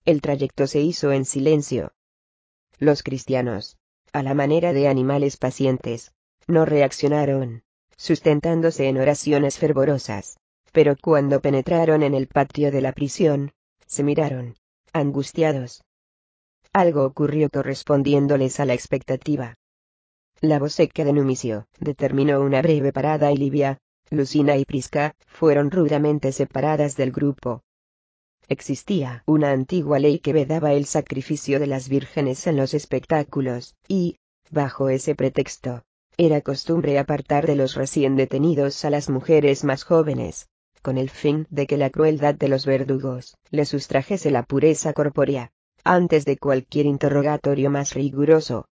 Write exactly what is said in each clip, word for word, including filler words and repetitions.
El trayecto se hizo en silencio. Los cristianos, a la manera de animales pacientes, no reaccionaron, sustentándose en oraciones fervorosas, pero cuando penetraron en el patio de la prisión, se miraron, angustiados. Algo ocurrió correspondiéndoles a la expectativa. La voz seca de Numicio determinó una breve parada y Livia, Lucina y Prisca fueron rudamente separadas del grupo. Existía una antigua ley que vedaba el sacrificio de las vírgenes en los espectáculos, y, bajo ese pretexto, era costumbre apartar de los recién detenidos a las mujeres más jóvenes, con el fin de que la crueldad de los verdugos les sustrajese la pureza corpórea, antes de cualquier interrogatorio más riguroso.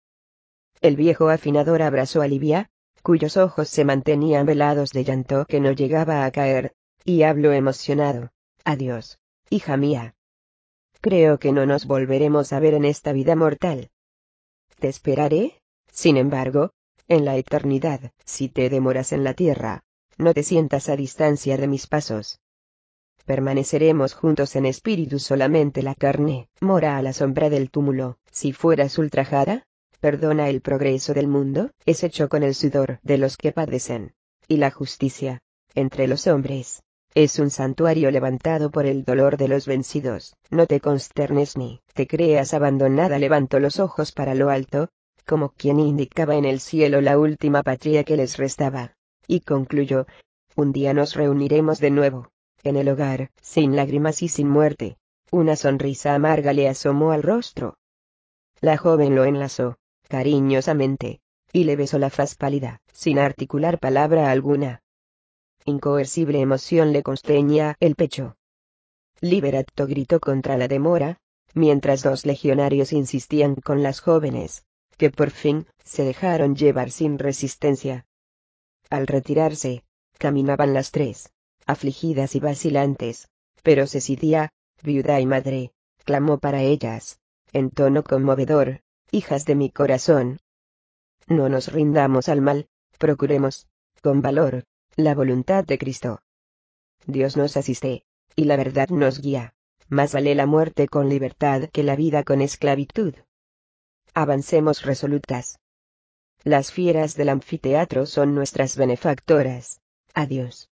El viejo afinador abrazó a Livia, cuyos ojos se mantenían velados de llanto que no llegaba a caer, y habló emocionado: «Adiós, hija mía. Creo que no nos volveremos a ver en esta vida mortal. Te esperaré, sin embargo, en la eternidad. Si te demoras en la tierra, no te sientas a distancia de mis pasos. Permaneceremos juntos en espíritu, solamente la carne mora a la sombra del túmulo. Si fueras ultrajada, perdona. El progreso del mundo es hecho con el sudor de los que padecen, y la justicia, entre los hombres, es un santuario levantado por el dolor de los vencidos. No te consternes ni te creas abandonada». Levantó los ojos para lo alto, como quien indicaba en el cielo la última patria que les restaba, y concluyó: «Un día nos reuniremos de nuevo, en el hogar, sin lágrimas y sin muerte». Una sonrisa amarga le asomó al rostro. La joven lo enlazó, cariñosamente, y le besó la faz pálida, sin articular palabra alguna. Incoercible emoción le constreñía el pecho. «Liberato», gritó contra la demora, mientras dos legionarios insistían con las jóvenes, que por fin se dejaron llevar sin resistencia. Al retirarse, caminaban las tres, afligidas y vacilantes, pero Cecilia, viuda y madre, clamó para ellas, en tono conmovedor: «Hijas de mi corazón, no nos rindamos al mal, procuremos, con valor, la voluntad de Cristo. Dios nos asiste, y la verdad nos guía. Más vale la muerte con libertad que la vida con esclavitud. Avancemos resolutas. Las fieras del anfiteatro son nuestras benefactoras. Adiós.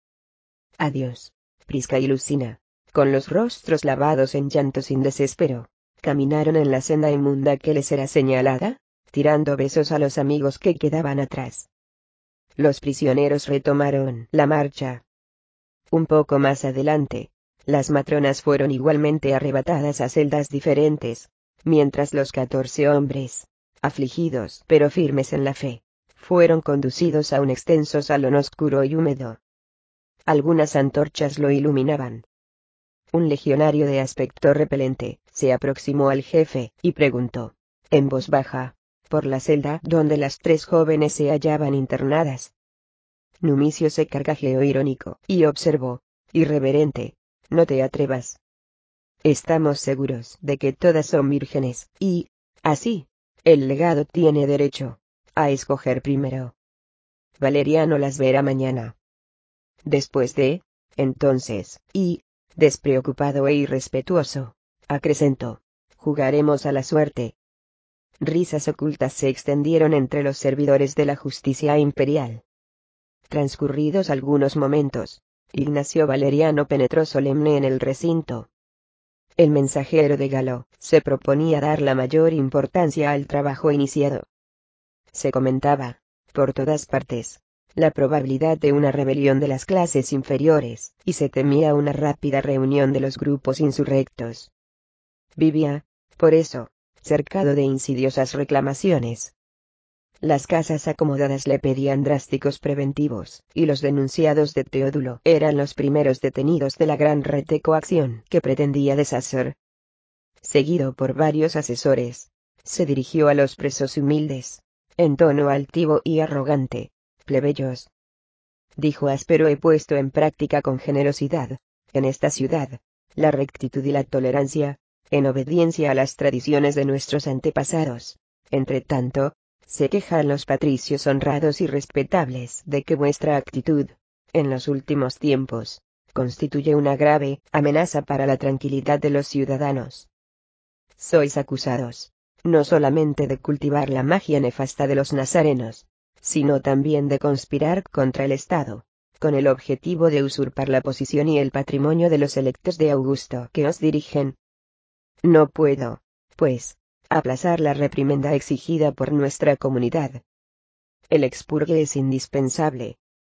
Adiós». Prisca y Lucina, con los rostros lavados en llanto sin desespero, caminaron en la senda inmunda que les era señalada, tirando besos a los amigos que quedaban atrás. Los prisioneros retomaron la marcha. Un poco más adelante, las matronas fueron igualmente arrebatadas a celdas diferentes, mientras los catorce hombres, afligidos pero firmes en la fe, fueron conducidos a un extenso salón oscuro y húmedo. Algunas antorchas lo iluminaban. Un legionario de aspecto repelente se aproximó al jefe y preguntó, en voz baja, por la celda donde las tres jóvenes se hallaban internadas. Numicio se carcajeó irónico y observó, irreverente: «No te atrevas. Estamos seguros de que todas son vírgenes, y, así, el legado tiene derecho a escoger primero. Valeriano las verá mañana. Después de, entonces, y, despreocupado e irrespetuoso, acrecentó, jugaremos a la suerte». Risas ocultas se extendieron entre los servidores de la justicia imperial. Transcurridos algunos momentos, Ignacio Valeriano penetró solemne en el recinto. El mensajero de Galo se proponía dar la mayor importancia al trabajo iniciado. Se comentaba, por todas partes, la probabilidad de una rebelión de las clases inferiores, y se temía una rápida reunión de los grupos insurrectos. Vivía, por eso, cercado de insidiosas reclamaciones. Las casas acomodadas le pedían drásticos preventivos, y los denunciados de Teodulo eran los primeros detenidos de la gran red de coacción que pretendía deshacer. Seguido por varios asesores, se dirigió a los presos humildes, en tono altivo y arrogante: «Plebeyos», dijo áspero y puesto en práctica con generosidad, «en esta ciudad, la rectitud y la tolerancia, en obediencia a las tradiciones de nuestros antepasados. Entre tanto, se quejan los patricios honrados y respetables de que vuestra actitud, en los últimos tiempos, constituye una grave amenaza para la tranquilidad de los ciudadanos. sois acusados, no solamente de cultivar la magia nefasta de los nazarenos, sino también de conspirar contra el Estado, con el objetivo de usurpar la posición y el patrimonio de los electos de Augusto que os dirigen. No puedo, pues, aplazar la reprimenda exigida por nuestra comunidad. El expurgue es indispensable.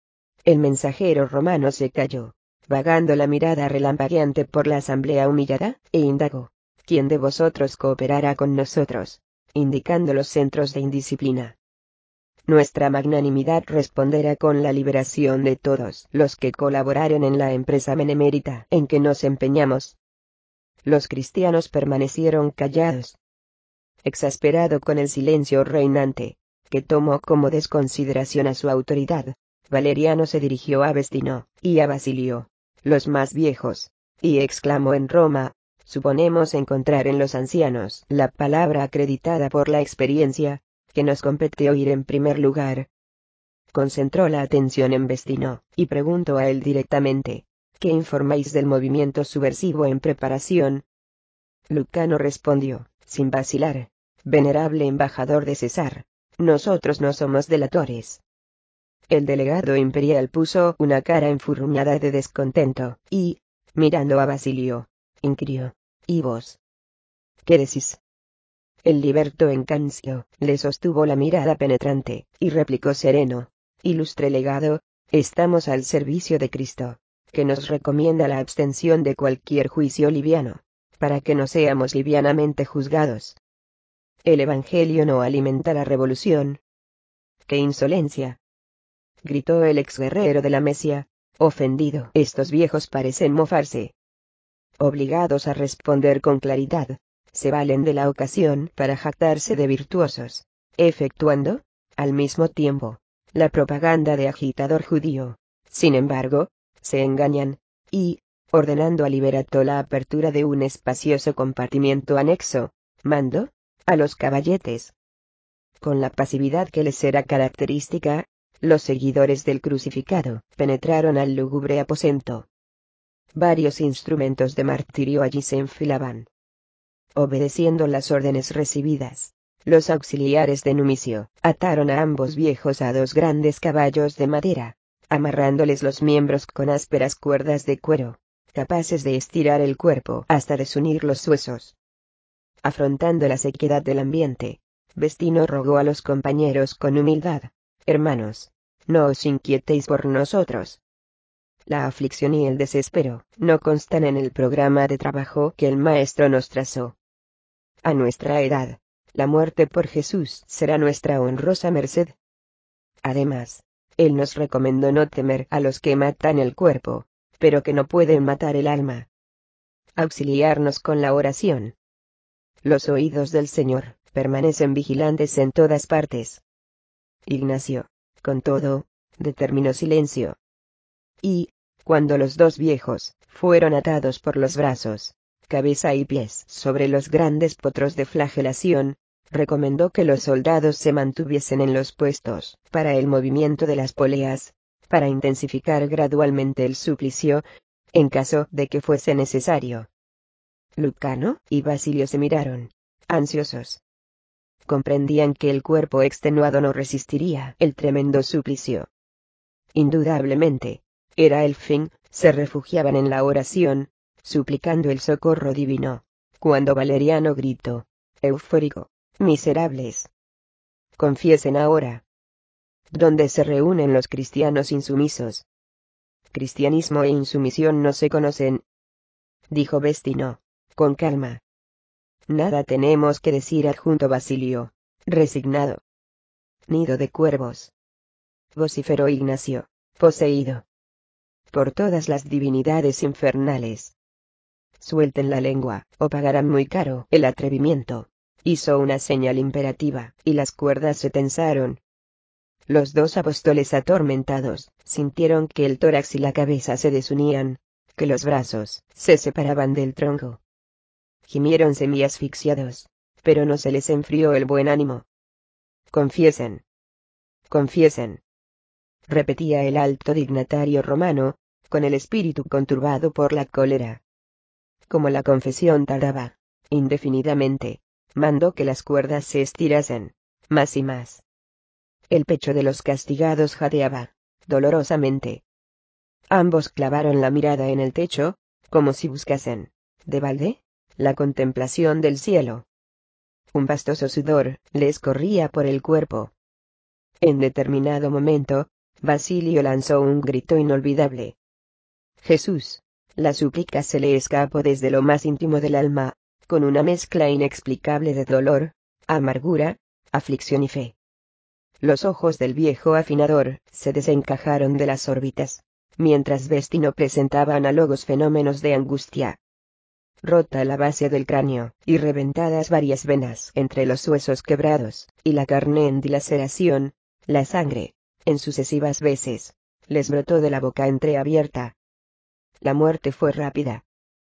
El mensajero romano se calló, vagando la mirada relampagueante por la asamblea humillada, e indagó: ¿quién de vosotros cooperará con nosotros?, indicando los centros de indisciplina. Nuestra magnanimidad responderá con la liberación de todos los que colaboraren en la empresa benemérita en que nos empeñamos. Los cristianos permanecieron callados. Exasperado con el silencio reinante, que tomó como desconsideración a su autoridad, Valeriano se dirigió a Vestino y a Basilio, los más viejos, y exclamó: en Roma, suponemos encontrar en los ancianos la palabra acreditada por la experiencia, que nos compete oír en primer lugar. Concentró la atención en Vestino, y preguntó a él directamente: ¿qué informáis del movimiento subversivo en preparación? Lucano respondió, sin vacilar: venerable embajador de César, nosotros no somos delatores. El delegado imperial puso una cara enfurruñada de descontento, y, mirando a Basilio, inquirió: ¿y vos? ¿Qué decís? El liberto en Cancio le sostuvo la mirada penetrante, y replicó sereno: ilustre legado, estamos al servicio de Cristo, que nos recomienda la abstención de cualquier juicio liviano, para que no seamos livianamente juzgados. El Evangelio no alimenta la revolución. ¡Qué insolencia!, gritó el exguerrero de la Mesia, ofendido. Estos viejos parecen mofarse. Obligados a responder con claridad, se valen de la ocasión para jactarse de virtuosos, efectuando, al mismo tiempo, la propaganda de agitador judío. Sin embargo, se engañan, y, ordenando a Liberato la apertura de un espacioso compartimiento anexo, mandó a los caballetes. Con la pasividad que les era característica, los seguidores del crucificado penetraron al lúgubre aposento. Varios instrumentos de martirio allí se enfilaban. Obedeciendo las órdenes recibidas, los auxiliares de Numicio ataron a ambos viejos a dos grandes caballos de madera, amarrándoles los miembros con ásperas cuerdas de cuero, capaces de estirar el cuerpo hasta desunir los huesos. Afrontando la sequedad del ambiente, Vestino rogó a los compañeros con humildad: hermanos, no os inquietéis por nosotros. La aflicción y el desespero no constan en el programa de trabajo que el Maestro nos trazó. A nuestra edad, la muerte por Jesús será nuestra honrosa merced. Además, Él nos recomendó no temer a los que matan el cuerpo, pero que no pueden matar el alma. Auxiliarnos con la oración. Los oídos del Señor permanecen vigilantes en todas partes. Ignacio, con todo, determinó silencio. Y, cuando los dos viejos fueron atados por los brazos, cabeza y pies sobre los grandes potros de flagelación, recomendó que los soldados se mantuviesen en los puestos para el movimiento de las poleas, para intensificar gradualmente el suplicio, en caso de que fuese necesario. Lucano y Basilio se miraron, ansiosos. Comprendían que el cuerpo extenuado no resistiría el tremendo suplicio. Indudablemente, era el fin. Se refugiaban en la oración, suplicando el socorro divino, cuando Valeriano gritó, eufórico: miserables, confiesen ahora. ¿Dónde se reúnen los cristianos insumisos? Cristianismo e insumisión no se conocen, dijo Vestino, con calma. Nada tenemos que decir, adjunto Basilio, resignado. Nido de cuervos, vociferó Ignacio, poseído por todas las divinidades infernales. Suelten la lengua, o pagarán muy caro el atrevimiento. Hizo una señal imperativa, y las cuerdas se tensaron. Los dos apóstoles atormentados, sintieron que el tórax y la cabeza se desunían, que los brazos se separaban del tronco. Gimieron semi-asfixiados, pero no se les enfrió el buen ánimo. Confiesen. Confiesen. Repetía el alto dignatario romano, con el espíritu conturbado por la cólera. Como la confesión tardaba, indefinidamente. Mandó que las cuerdas se estirasen, más y más. El pecho de los castigados jadeaba, dolorosamente. Ambos clavaron la mirada en el techo, como si buscasen, de balde, la contemplación del cielo. Un pastoso sudor les corría por el cuerpo. En determinado momento, Basilio lanzó un grito inolvidable. Jesús. La súplica se le escapó desde lo más íntimo del alma, con una mezcla inexplicable de dolor, amargura, aflicción y fe. Los ojos del viejo afinador se desencajaron de las órbitas, mientras Vestino presentaba análogos fenómenos de angustia. Rota la base del cráneo, y reventadas varias venas entre los huesos quebrados, y la carne en dilaceración, la sangre, en sucesivas veces, les brotó de la boca entreabierta. La muerte fue rápida.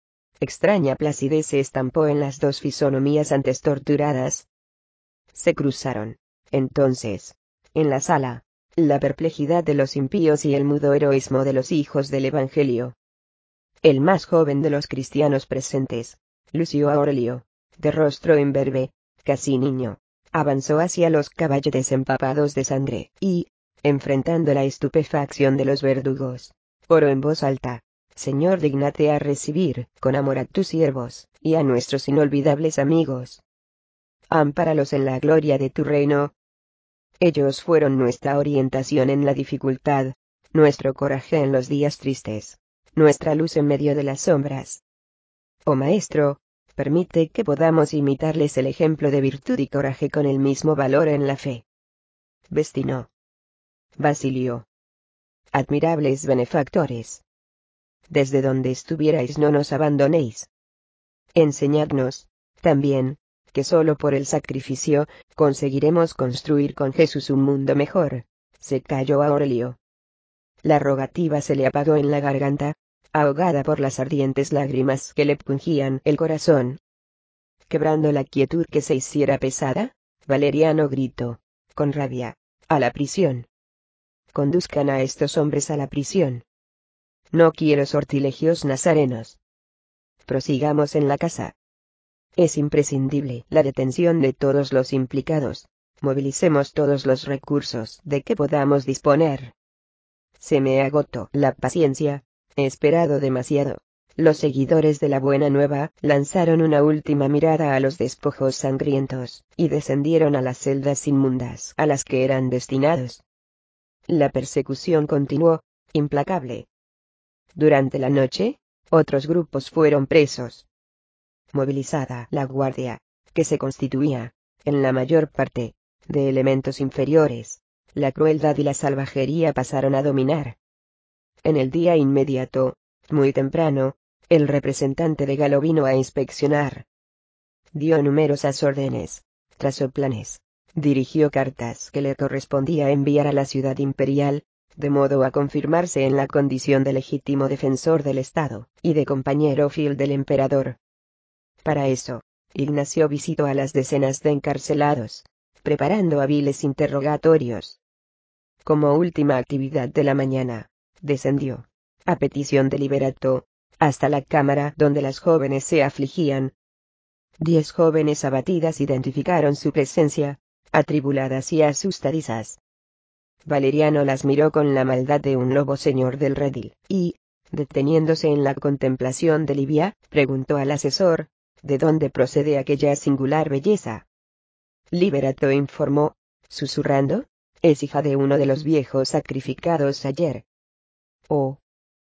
Extraña placidez se estampó en las dos fisonomías antes torturadas. Se cruzaron, entonces, en la sala, la perplejidad de los impíos y el mudo heroísmo de los hijos del Evangelio. El más joven de los cristianos presentes, Lucio Aurelio, de rostro imberbe, casi niño, avanzó hacia los caballetes empapados de sangre, y, enfrentando la estupefacción de los verdugos, oró en voz alta: Señor, dígnate a recibir con amor a tus siervos, y a nuestros inolvidables amigos. Ampáralos en la gloria de tu reino. Ellos fueron nuestra orientación en la dificultad, nuestro coraje en los días tristes, nuestra luz en medio de las sombras. Oh Maestro, permite que podamos imitarles el ejemplo de virtud y coraje con el mismo valor en la fe. Vestino. Basilio. Admirables benefactores. Desde donde estuvierais no nos abandonéis. Enseñadnos, también, que solo por el sacrificio, conseguiremos construir con Jesús un mundo mejor. Se calló Aurelio. La rogativa se le apagó en la garganta, ahogada por las ardientes lágrimas que le pungían el corazón. Quebrando la quietud que se hiciera pesada, Valeriano gritó, con rabia: a la prisión. Conduzcan a estos hombres a la prisión. No quiero sortilegios nazarenos. Prosigamos en la casa. Es imprescindible la detención de todos los implicados. Movilicemos todos los recursos de que podamos disponer. Se me agotó la paciencia, he esperado demasiado. Los seguidores de la buena nueva lanzaron una última mirada a los despojos sangrientos, y descendieron a las celdas inmundas a las que eran destinados. La persecución continuó, implacable. Durante la noche, otros grupos fueron presos. Movilizada la guardia, que se constituía, en la mayor parte, de elementos inferiores, la crueldad y la salvajería pasaron a dominar. En el día inmediato, muy temprano, el representante de Galo vino a inspeccionar. Dio numerosas órdenes, trazó planes, dirigió cartas que le correspondía enviar a la ciudad imperial, de modo a confirmarse en la condición de legítimo defensor del Estado, y de compañero fiel del emperador. Para eso, Ignacio visitó a las decenas de encarcelados, preparando hábiles interrogatorios. Como última actividad de la mañana, descendió, a petición de Liberato, hasta la cámara donde las jóvenes se afligían. Diez jóvenes abatidas identificaron su presencia, atribuladas y asustadizas. Valeriano las miró con la maldad de un lobo señor del redil, y, deteniéndose en la contemplación de Livia, preguntó al asesor: ¿de dónde procede aquella singular belleza? Liberato informó, susurrando: es hija de uno de los viejos sacrificados ayer. Oh.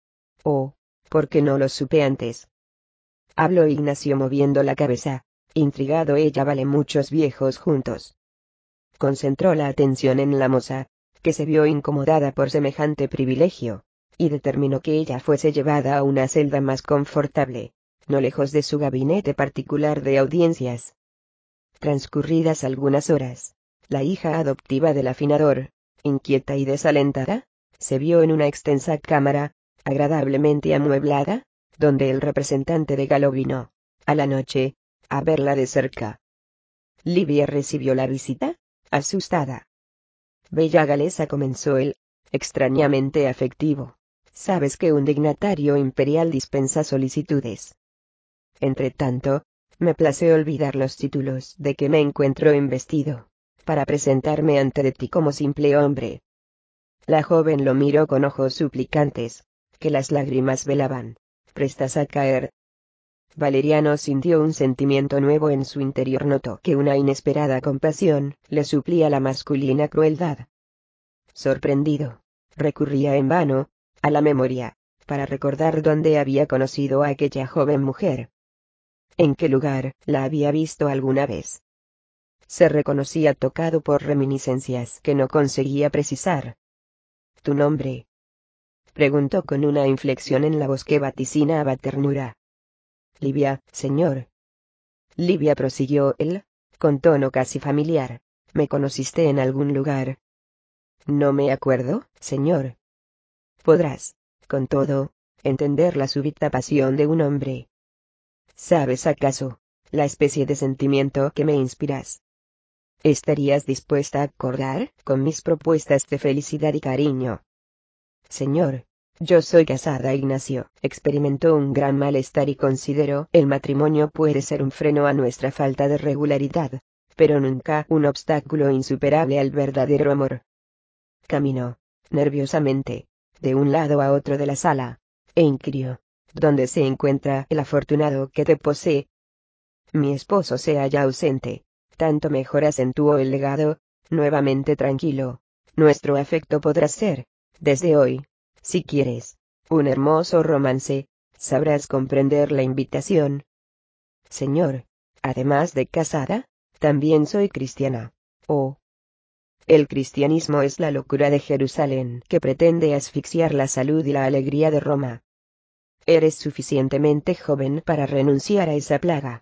Oh, ¿por qué no lo supe antes? Habló Ignacio moviendo la cabeza, intrigado. Ella vale muchos viejos juntos. Concentró la atención en la moza, que se vio incomodada por semejante privilegio, y determinó que ella fuese llevada a una celda más confortable, no lejos de su gabinete particular de audiencias. Transcurridas algunas horas, la hija adoptiva del afinador, inquieta y desalentada, se vio en una extensa cámara, agradablemente amueblada, donde el representante de Galo vino, a la noche, a verla de cerca. Livia recibió la visita, asustada. Bella galesa, comenzó él, extrañamente afectivo. Sabes que un dignatario imperial dispensa solicitudes. Entretanto, me place olvidar los títulos de que me encuentro investido, para presentarme ante de ti como simple hombre. La joven lo miró con ojos suplicantes, que las lágrimas velaban, prestas a caer. Valeriano sintió un sentimiento nuevo en su interior, notó que una inesperada compasión le suplía la masculina crueldad. Sorprendido, recurría en vano a la memoria, para recordar dónde había conocido a aquella joven mujer. ¿En qué lugar la había visto alguna vez? Se reconocía tocado por reminiscencias que no conseguía precisar. ¿Tu nombre?, preguntó con una inflexión en la voz que vaticinaba ternura. Livia, señor. Livia, prosiguió él, con tono casi familiar. ¿Me conociste en algún lugar? No me acuerdo, señor. Podrás, con todo, entender la súbita pasión de un hombre. ¿Sabes acaso la especie de sentimiento que me inspiras? ¿Estarías dispuesta a acordar con mis propuestas de felicidad y cariño? Señor, yo soy casada. Ignacio experimentó un gran malestar y consideró el matrimonio puede ser un freno a nuestra falta de regularidad, pero nunca un obstáculo insuperable al verdadero amor. Caminó, nerviosamente, de un lado a otro de la sala, e inquirió: ¿dónde se encuentra el afortunado que te posee? Mi esposo se halla ausente. Tanto mejor, acentuó el legado, nuevamente tranquilo. Nuestro afecto podrá ser, desde hoy, si quieres, un hermoso romance. Sabrás comprender la invitación. Señor, además de casada, también soy cristiana. Oh. El cristianismo es la locura de Jerusalén que pretende asfixiar la salud y la alegría de Roma. Eres suficientemente joven para renunciar a esa plaga.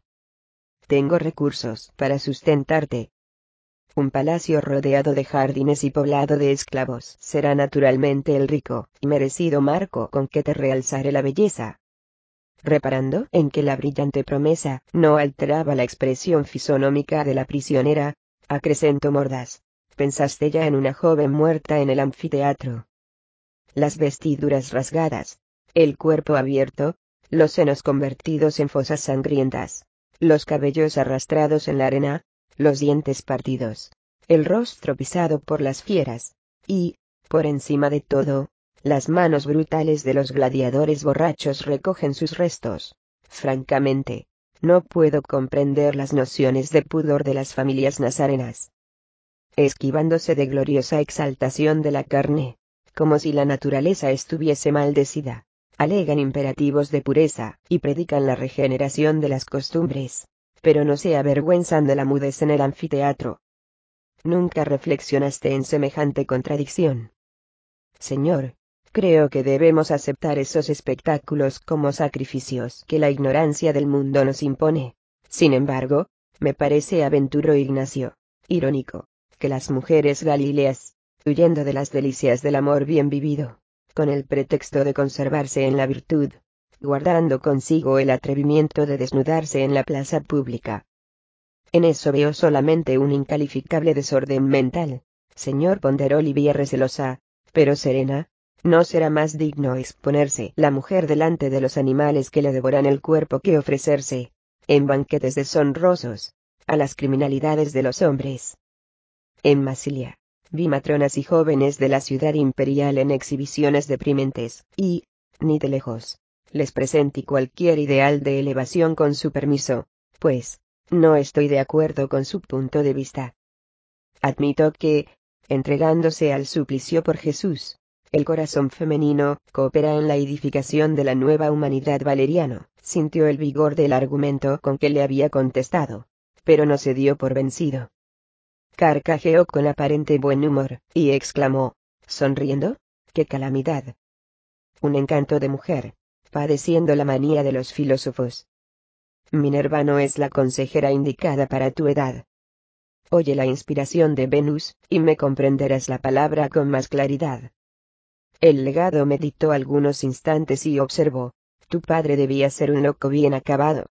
Tengo recursos para sustentarte. Un palacio rodeado de jardines y poblado de esclavos será naturalmente el rico y merecido marco con que te realzaré la belleza. Reparando en que la brillante promesa no alteraba la expresión fisonómica de la prisionera, acrecentó mordaz: pensaste ya en una joven muerta en el anfiteatro. Las vestiduras rasgadas, el cuerpo abierto, los senos convertidos en fosas sangrientas, los cabellos arrastrados en la arena, los dientes partidos, el rostro pisado por las fieras, y, por encima de todo, las manos brutales de los gladiadores borrachos recogen sus restos. Francamente, no puedo comprender las nociones de pudor de las familias nazarenas. Esquivándose de gloriosa exaltación de la carne, como si la naturaleza estuviese maldecida, alegan imperativos de pureza y predican la regeneración de las costumbres, pero no se avergüenzan de la mudez en el anfiteatro. ¿Nunca reflexionaste en semejante contradicción? Señor, creo que debemos aceptar esos espectáculos como sacrificios que la ignorancia del mundo nos impone. Sin embargo, me parece, aventuró Ignacio, irónico, que las mujeres galileas, huyendo de las delicias del amor bien vivido, con el pretexto de conservarse en la virtud, guardando consigo el atrevimiento de desnudarse en la plaza pública. En eso veo solamente un incalificable desorden mental, señor, ponderó Livia recelosa, pero serena. No será más digno exponerse la mujer delante de los animales que le devoran el cuerpo que ofrecerse, en banquetes deshonrosos, a las criminalidades de los hombres. En Masilia, vi matronas y jóvenes de la ciudad imperial en exhibiciones deprimentes, y, ni de lejos, les presentí cualquier ideal de elevación con su permiso, pues, no estoy de acuerdo con su punto de vista. Admito que, entregándose al suplicio por Jesús, el corazón femenino coopera en la edificación de la nueva humanidad. Valeriano sintió el vigor del argumento con que le había contestado, pero no se dio por vencido. Carcajeó con aparente buen humor, y exclamó, sonriendo: ¡qué calamidad! Un encanto de mujer, padeciendo la manía de los filósofos. Minerva no es la consejera indicada para tu edad. Oye la inspiración de Venus, y me comprenderás la palabra con más claridad. El legado meditó algunos instantes y observó: tu padre debía ser un loco bien acabado.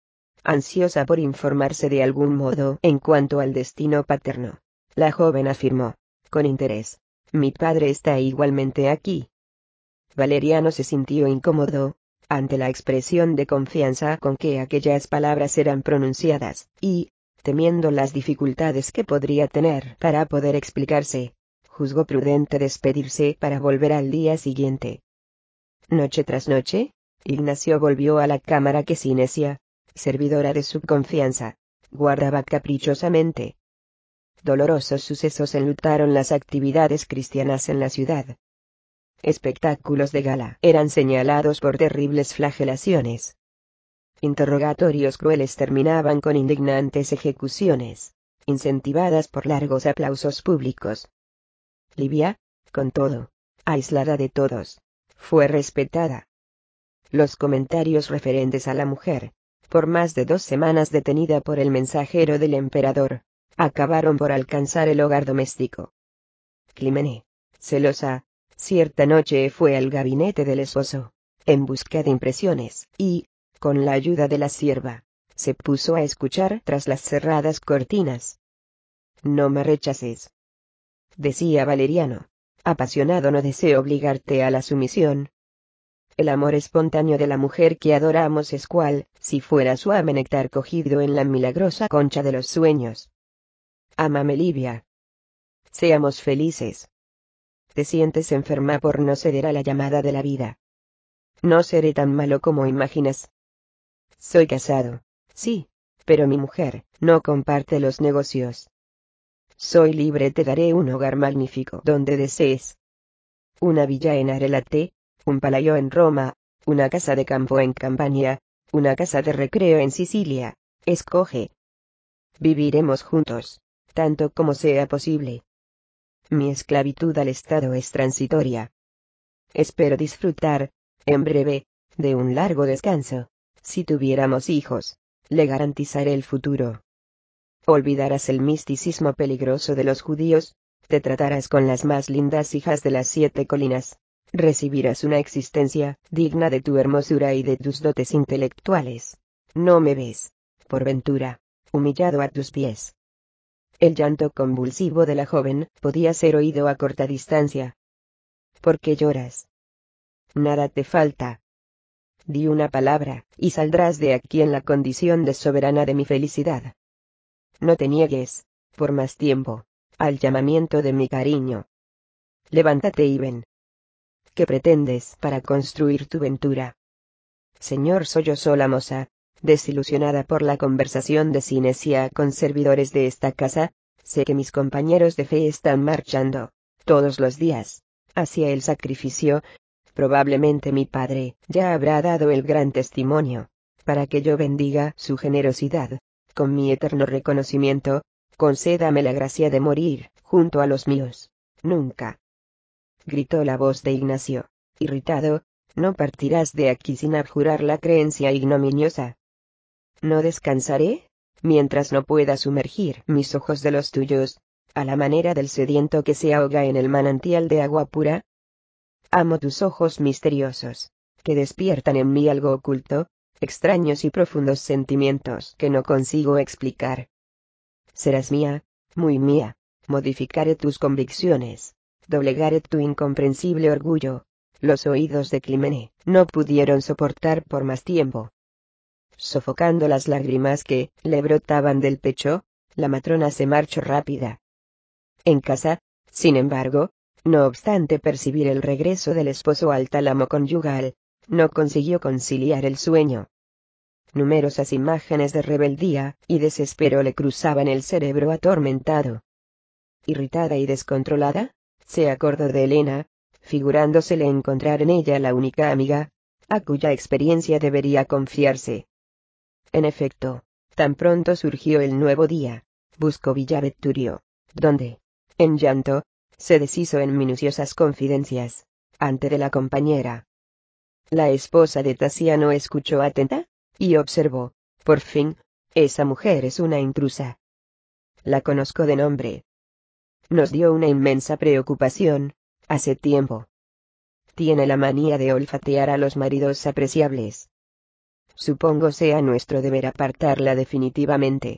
Ansiosa por informarse de algún modo en cuanto al destino paterno, la joven afirmó, con interés: mi padre está igualmente aquí. Valeriano se sintió incómodo, ante la expresión de confianza con que aquellas palabras eran pronunciadas, y, temiendo las dificultades que podría tener para poder explicarse, juzgó prudente despedirse para volver al día siguiente. Noche tras noche, Ignacio volvió a la cámara que Sinesia, servidora de su confianza, guardaba caprichosamente. Dolorosos sucesos enlutaron las actividades cristianas en la ciudad. Espectáculos de gala eran señalados por terribles flagelaciones. Interrogatorios crueles terminaban con indignantes ejecuciones, incentivadas por largos aplausos públicos. Livia, con todo, aislada de todos, fue respetada. Los comentarios referentes a la mujer, por más de dos semanas detenida por el mensajero del emperador, acabaron por alcanzar el hogar doméstico. Climene, celosa, cierta noche fue al gabinete del esposo, en busca de impresiones, y, con la ayuda de la sierva, se puso a escuchar tras las cerradas cortinas. No me rechaces, decía Valeriano. Apasionado no deseo obligarte a la sumisión. El amor espontáneo de la mujer que adoramos es cual, si fuera suave néctar cogido en la milagrosa concha de los sueños. Ámame, Livia. Seamos felices. Te sientes enferma por no ceder a la llamada de la vida. No seré tan malo como imaginas. Soy casado, sí, pero mi mujer no comparte los negocios. Soy libre, te daré un hogar magnífico donde desees. Una villa en Arelate, un palacio en Roma, una casa de campo en Campania, una casa de recreo en Sicilia. Escoge. Viviremos juntos, tanto como sea posible. Mi esclavitud al Estado es transitoria. Espero disfrutar, en breve, de un largo descanso. Si tuviéramos hijos, le garantizaré el futuro. Olvidarás el misticismo peligroso de los judíos, te tratarás con las más lindas hijas de las siete colinas, recibirás una existencia digna de tu hermosura y de tus dotes intelectuales. No me ves, por ventura, humillado a tus pies. El llanto convulsivo de la joven podía ser oído a corta distancia. ¿Por qué lloras? Nada te falta. Di una palabra, y saldrás de aquí en la condición de soberana de mi felicidad. No te niegues, por más tiempo, al llamamiento de mi cariño. Levántate y ven. ¿Qué pretendes para construir tu ventura? Señor, sollozó la moza, desilusionada por la conversación de Sinesia con servidores de esta casa. Sé que mis compañeros de fe están marchando, todos los días, hacia el sacrificio. Probablemente mi padre ya habrá dado el gran testimonio, para que yo bendiga su generosidad. Con mi eterno reconocimiento, concédame la gracia de morir, junto a los míos. Nunca. Gritó la voz de Ignacio, irritado, no partirás de aquí sin abjurar la creencia ignominiosa. No descansaré, mientras no pueda sumergir mis ojos de los tuyos, a la manera del sediento que se ahoga en el manantial de agua pura. Amo tus ojos misteriosos, que despiertan en mí algo oculto, extraños y profundos sentimientos que no consigo explicar. Serás mía, muy mía, modificaré tus convicciones, doblegaré tu incomprensible orgullo. Los oídos de Climene no pudieron soportar por más tiempo. Sofocando las lágrimas que le brotaban del pecho, la matrona se marchó rápida. En casa, sin embargo, no obstante percibir el regreso del esposo al tálamo conyugal, no consiguió conciliar el sueño. Numerosas imágenes de rebeldía y desespero le cruzaban el cerebro atormentado. Irritada y descontrolada, se acordó de Helena, figurándosele encontrar en ella la única amiga, a cuya experiencia debería confiarse. En efecto, tan pronto surgió el nuevo día, buscó Villa Vetturio, donde, en llanto, se deshizo en minuciosas confidencias, ante de la compañera. La esposa de Tasiano escuchó atenta, y observó, por fin, esa mujer es una intrusa. La conozco de nombre. Nos dio una inmensa preocupación, hace tiempo. Tiene la manía de olfatear a los maridos apreciables. Supongo sea nuestro deber apartarla definitivamente.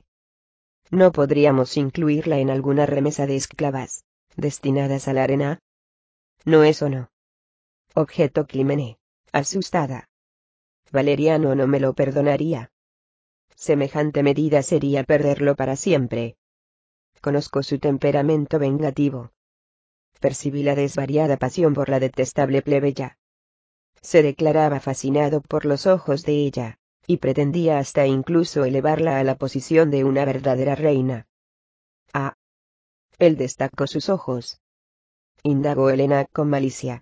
¿No podríamos incluirla en alguna remesa de esclavas, destinadas a la arena? No, eso no. Objetó Climene, asustada. Valeriano no me lo perdonaría. Semejante medida sería perderlo para siempre. Conozco su temperamento vengativo. Percibí la desvariada pasión por la detestable plebeya. Se declaraba fascinado por los ojos de ella, y pretendía hasta incluso elevarla a la posición de una verdadera reina. Ah. Él destacó sus ojos. Indagó Helena con malicia.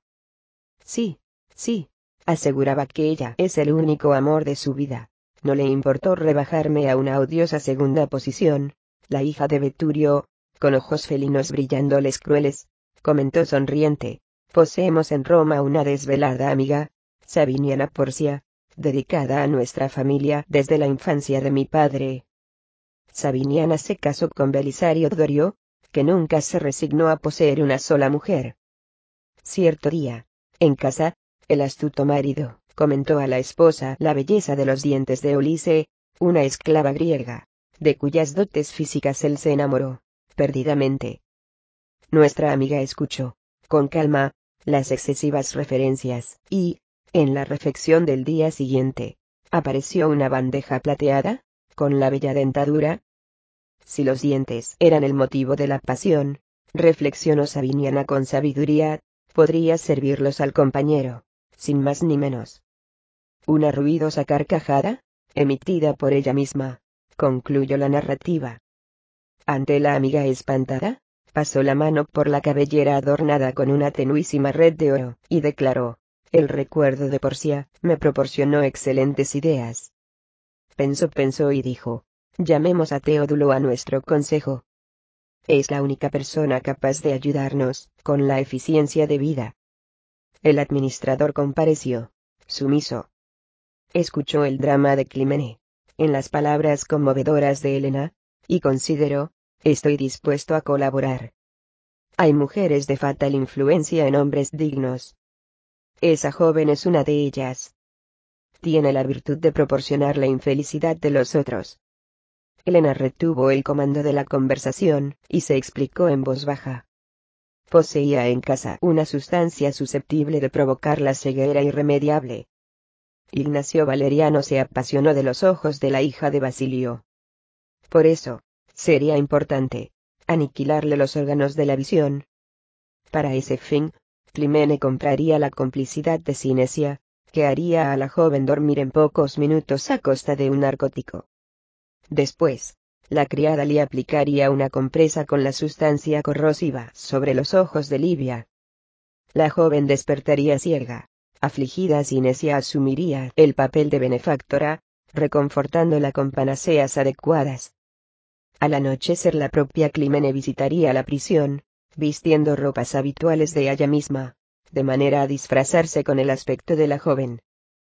Sí, sí, aseguraba que ella es el único amor de su vida. No le importó rebajarme a una odiosa segunda posición. La hija de Veturio, con ojos felinos brillándoles crueles, comentó sonriente: poseemos en Roma una desvelada amiga, Sabiniana Porcia, dedicada a nuestra familia desde la infancia de mi padre. Sabiniana se casó con Belisario Dorio, que nunca se resignó a poseer una sola mujer. Cierto día, en casa, el astuto marido comentó a la esposa la belleza de los dientes de Olise, una esclava griega, de cuyas dotes físicas él se enamoró perdidamente. Nuestra amiga escuchó, con calma, las excesivas referencias, y, en la refección del día siguiente, apareció una bandeja plateada, con la bella dentadura. Si los dientes eran el motivo de la pasión, reflexionó Sabiniana con sabiduría, podría servirlos al compañero, sin más ni menos. Una ruidosa carcajada, emitida por ella misma, concluyó la narrativa. Ante la amiga espantada, pasó la mano por la cabellera adornada con una tenuísima red de oro, y declaró: el recuerdo de Porcia me proporcionó excelentes ideas. Pensó, pensó y dijo: llamemos a Teodulo a nuestro consejo. Es la única persona capaz de ayudarnos, con la eficiencia debida. El administrador compareció, sumiso. Escuchó el drama de Clímene, en las palabras conmovedoras de Helena, y consideró: estoy dispuesto a colaborar. Hay mujeres de fatal influencia en hombres dignos. Esa joven es una de ellas. Tiene la virtud de proporcionar la infelicidad de los otros. Helena retuvo el comando de la conversación, y se explicó en voz baja. Poseía en casa una sustancia susceptible de provocar la ceguera irremediable. Ignacio Valeriano se apasionó de los ojos de la hija de Basilio. Por eso, sería importante aniquilarle los órganos de la visión. Para ese fin, Clímene compraría la complicidad de Sinesia, que haría a la joven dormir en pocos minutos a costa de un narcótico. Después, la criada le aplicaría una compresa con la sustancia corrosiva sobre los ojos de Livia. La joven despertaría ciega. Afligida, Sinesia asumiría el papel de benefactora, reconfortándola con panaceas adecuadas. Al anochecer, la propia Clímene visitaría la prisión, vistiendo ropas habituales de ella misma, de manera a disfrazarse con el aspecto de la joven.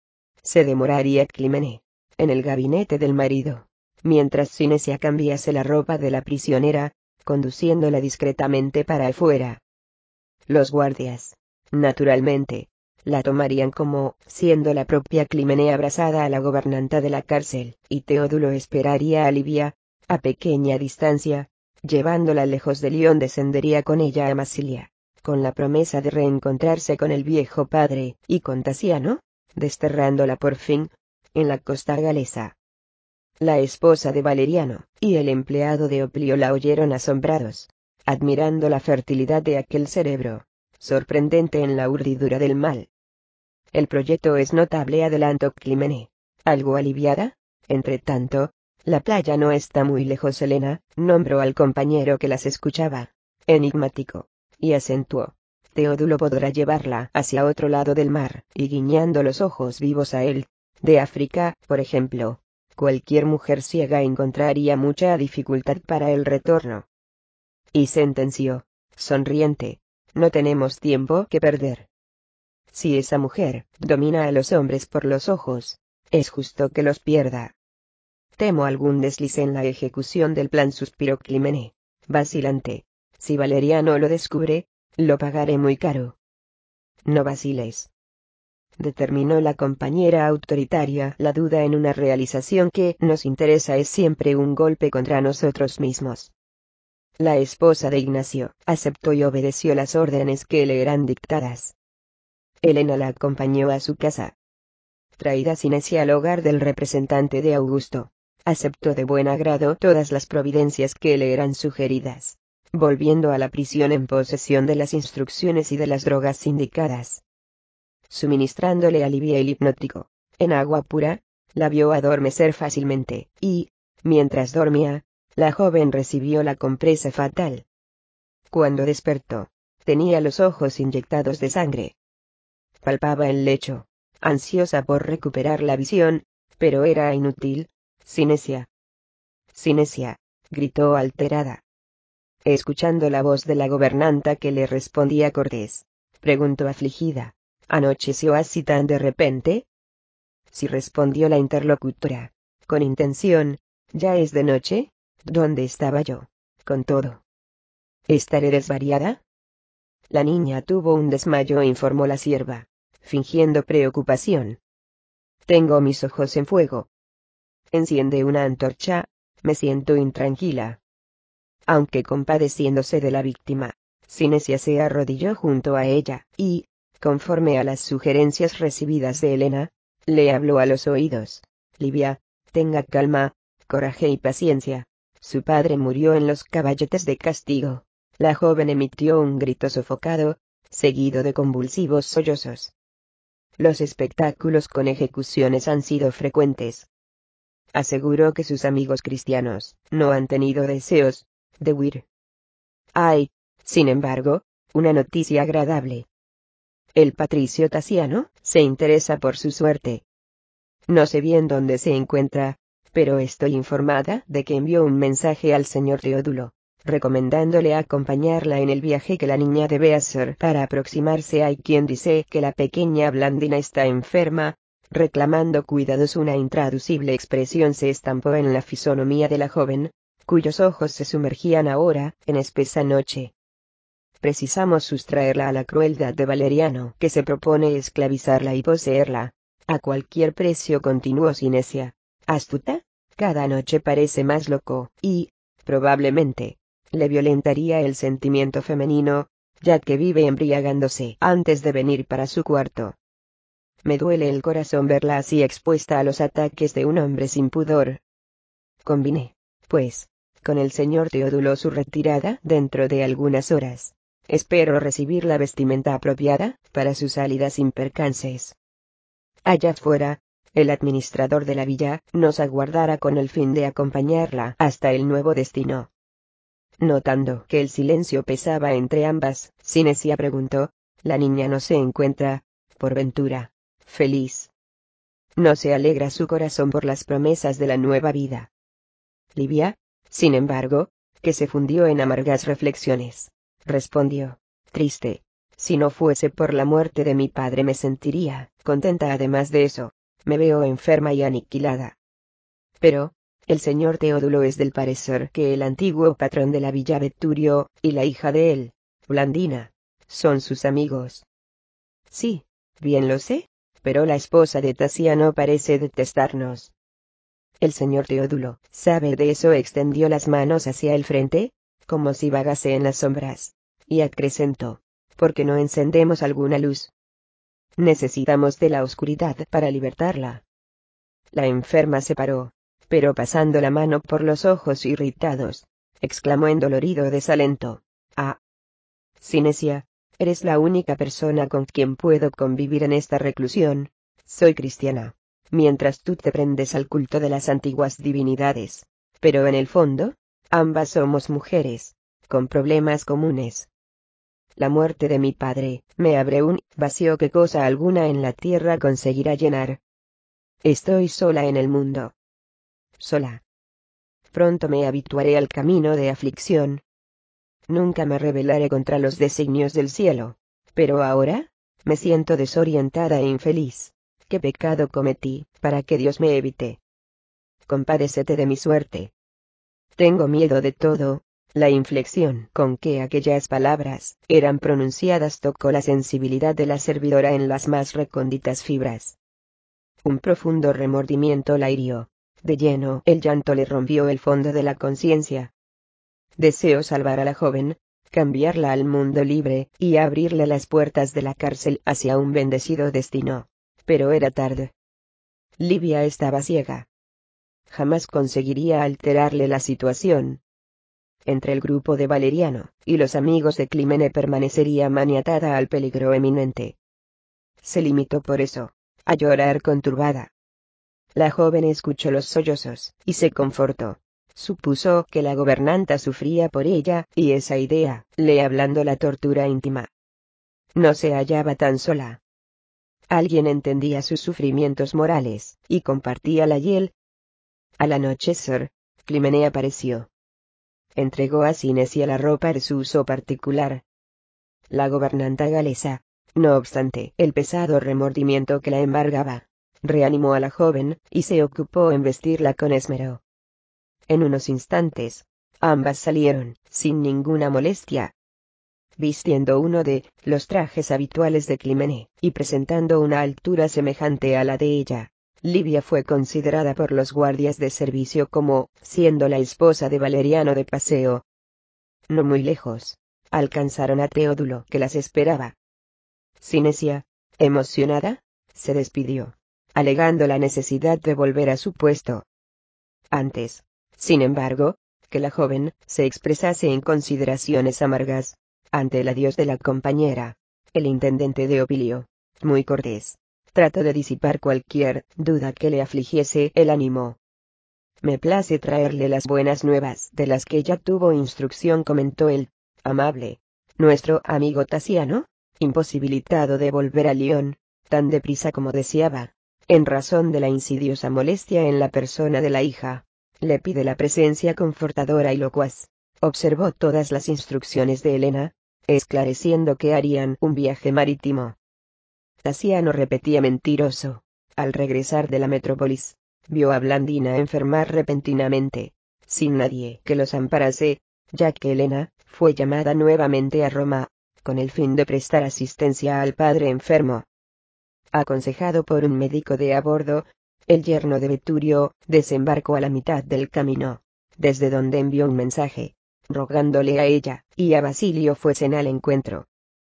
Se demoraría Clímene en el gabinete del marido, mientras Sinesia cambiase la ropa de la prisionera, conduciéndola discretamente para afuera. Los guardias, naturalmente, la tomarían como siendo la propia Clímene abrazada a la gobernanta de la cárcel, y Teodulo esperaría a Livia, a pequeña distancia, llevándola lejos de Lión. Descendería con ella a Masilia, con la promesa de reencontrarse con el viejo padre y con Tasiano, desterrándola por fin en la costa galesa. La esposa de Valeriano y el empleado de Oplio la oyeron asombrados, admirando la fertilidad de aquel cerebro, sorprendente en la urdidura del mal. El proyecto es notable, adelantó Clímene, algo aliviada. Entre tanto, la playa no está muy lejos. Helena nombró al compañero que las escuchaba, enigmático, y acentuó: Teodulo podrá llevarla hacia otro lado del mar, y guiñando los ojos vivos a él, de África, por ejemplo. Cualquier mujer ciega encontraría mucha dificultad para el retorno. Y sentenció, sonriente: no tenemos tiempo que perder. Si esa mujer domina a los hombres por los ojos, es justo que los pierda. Temo algún desliz en la ejecución del plan, suspiró Clímene, vacilante. Si Valeriano lo descubre, lo pagaré muy caro. No vaciles, determinó la compañera autoritaria. La duda en una realización que nos interesa es siempre un golpe contra nosotros mismos. La esposa de Ignacio aceptó y obedeció las órdenes que le eran dictadas. Helena la acompañó a su casa. Traída Sinesia al hogar del representante de Augusto, aceptó de buen agrado todas las providencias que le eran sugeridas, volviendo a la prisión en posesión de las instrucciones y de las drogas indicadas. Suministrándole a Livia el hipnótico, en agua pura, la vio adormecer fácilmente, y, mientras dormía, la joven recibió la compresa fatal. Cuando despertó, tenía los ojos inyectados de sangre. Palpaba el lecho, ansiosa por recuperar la visión, pero era inútil. Sinesia. Sinesia, gritó alterada. Escuchando la voz de la gobernanta que le respondía cortés, preguntó afligida, ¿anocheció así tan de repente? Sí, respondió la interlocutora, con intención. ¿Ya es de noche? ¿Dónde estaba yo? Con todo. ¿Estaré desvariada? La niña tuvo un desmayo, informó la sierva, fingiendo preocupación. Tengo mis ojos en fuego. Enciende una antorcha, me siento intranquila. Aunque compadeciéndose de la víctima, Sinesia se arrodilló junto a ella, y, conforme a las sugerencias recibidas de Helena, le habló a los oídos. Livia, tenga calma, coraje y paciencia. Su padre murió en los caballetes de castigo. La joven emitió un grito sofocado, seguido de convulsivos sollozos. Los espectáculos con ejecuciones han sido frecuentes. Aseguró que sus amigos cristianos no han tenido deseos de huir. Hay, sin embargo, una noticia agradable. El patricio Tasiano se interesa por su suerte. No sé bien dónde se encuentra, pero estoy informada de que envió un mensaje al señor Teodulo, recomendándole acompañarla en el viaje que la niña debe hacer para aproximarse. Hay quien dice que la pequeña Blandina está enferma, reclamando cuidados. Una intraducible expresión se estampó en la fisonomía de la joven, cuyos ojos se sumergían ahora en espesa noche. Precisamos sustraerla a la crueldad de Valeriano, que se propone esclavizarla y poseerla a cualquier precio, continuó Sinesia. Astuta, cada noche parece más loco, y, probablemente, le violentaría el sentimiento femenino, ya que vive embriagándose antes de venir para su cuarto. Me duele el corazón verla así expuesta a los ataques de un hombre sin pudor. Convine, pues, con el señor Teodulo su retirada dentro de algunas horas. Espero recibir la vestimenta apropiada para su salida sin percances. Allá fuera, el administrador de la villa nos aguardará con el fin de acompañarla hasta el nuevo destino. Notando que el silencio pesaba entre ambas, Sinesia preguntó, ¿la niña no se encuentra, por ventura, feliz? ¿No se alegra su corazón por las promesas de la nueva vida? Livia, sin embargo, que se fundió en amargas reflexiones, respondió, triste. Si no fuese por la muerte de mi padre me sentiría contenta. Además de eso, me veo enferma y aniquilada. Pero, el señor Teodulo es del parecer que el antiguo patrón de la villa Vetturio, y la hija de él, Blandina, son sus amigos. Sí, bien lo sé, pero la esposa de Tasiano parece detestarnos. El señor Teodulo sabe de eso. Extendió las manos hacia el frente, como si vagase en las sombras, y acrecentó, ¿por qué no encendemos alguna luz? Necesitamos de la oscuridad para libertarla. La enferma se paró, pero pasando la mano por los ojos irritados, exclamó en dolorido desalento, ah, Sinesia, eres la única persona con quien puedo convivir en esta reclusión. Soy cristiana, mientras tú te prendes al culto de las antiguas divinidades, pero en el fondo, ambas somos mujeres, con problemas comunes. La muerte de mi padre me abre un vacío que cosa alguna en la tierra conseguirá llenar. Estoy sola en el mundo. Sola. Pronto me habituaré al camino de aflicción. Nunca me rebelaré contra los designios del cielo, pero ahora, me siento desorientada e infeliz. ¿Qué pecado cometí, para que Dios me evite? Compadécete de mi suerte. Tengo miedo de todo. La inflexión con que aquellas palabras eran pronunciadas tocó la sensibilidad de la servidora en las más recónditas fibras. Un profundo remordimiento la hirió. De lleno el llanto le rompió el fondo de la conciencia. Deseó salvar a la joven, cambiarla al mundo libre, y abrirle las puertas de la cárcel hacia un bendecido destino. Pero era tarde. Livia estaba ciega. Jamás conseguiría alterarle la situación. Entre el grupo de Valeriano y los amigos de Clímene permanecería maniatada al peligro eminente. Se limitó por eso a llorar conturbada. La joven escuchó los sollozos y se confortó. Supuso que la gobernanta sufría por ella, y esa idea le ablandó la tortura íntima. No se hallaba tan sola. Alguien entendía sus sufrimientos morales, y compartía la hiel. Al anochecer, Clímene apareció. Entregó a Sinesia la ropa de su uso particular. La gobernanta galesa, no obstante el pesado remordimiento que la embargaba, reanimó a la joven, y se ocupó en vestirla con esmero. En unos instantes, ambas salieron, sin ninguna molestia, vistiendo uno de los trajes habituales de Clímene, y presentando una altura semejante a la de ella. Livia fue considerada por los guardias de servicio como siendo la esposa de Valeriano de paseo. No muy lejos, alcanzaron a Teodulo, que las esperaba. Sinesia, emocionada, se despidió, alegando la necesidad de volver a su puesto. Antes, sin embargo, que la joven se expresase en consideraciones amargas ante el adiós de la compañera, el intendente de Opilio, muy cortés, trató de disipar cualquier duda que le afligiese el ánimo. Me place traerle las buenas nuevas de las que ya tuvo instrucción, comentó el amable, nuestro amigo Tasiano, imposibilitado de volver a Lyon tan deprisa como deseaba, en razón de la insidiosa molestia en la persona de la hija. Le pide la presencia confortadora y locuaz. Observó todas las instrucciones de Helena, esclareciendo que harían un viaje marítimo. Tasiano repetía mentiroso. Al regresar de la metrópolis, vio a Blandina enfermar repentinamente, sin nadie que los amparase, ya que Helena fue llamada nuevamente a Roma, con el fin de prestar asistencia al padre enfermo. Aconsejado por un médico de a bordo, el yerno de Veturio desembarcó a la mitad del camino, desde donde envió un mensaje, rogándole a ella y a Basilio fuesen al encuentro.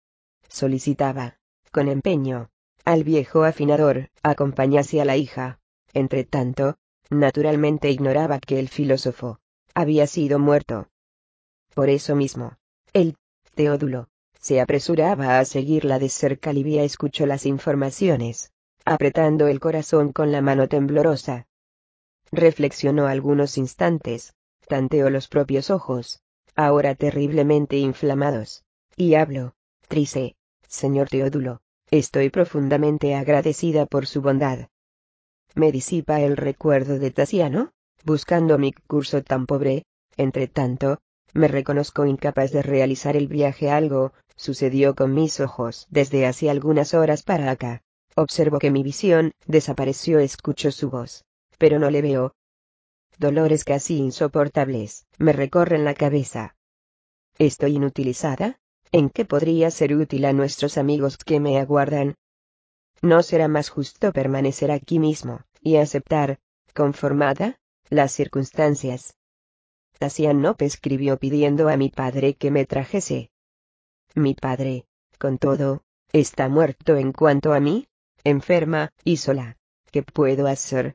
Solicitaba, con empeño, al viejo afinador acompañase a la hija. Entre tanto, naturalmente ignoraba que el filósofo había sido muerto. Por eso mismo, el Teodulo se apresuraba a seguirla de cerca. Livia escuchó las informaciones, apretando el corazón con la mano temblorosa. Reflexionó algunos instantes, tanteó los propios ojos, ahora terriblemente inflamados, y habló: Trise, señor Teodulo, estoy profundamente agradecida por su bondad. Me disipa el recuerdo de Tasiano, buscando mi curso tan pobre. Entre tanto, me reconozco incapaz de realizar el viaje. Algo sucedió con mis ojos desde hace algunas horas para acá. Observo que mi visión desapareció. Escucho su voz, pero no le veo. Dolores casi insoportables me recorren la cabeza. ¿Estoy inutilizada? ¿En qué podría ser útil a nuestros amigos que me aguardan? ¿No será más justo permanecer aquí mismo y aceptar, conformada, las circunstancias? Tasiano escribió pidiendo a mi padre que me trajese. Mi padre, con todo, está muerto. En cuanto a mí, enferma y sola, ¿qué puedo hacer?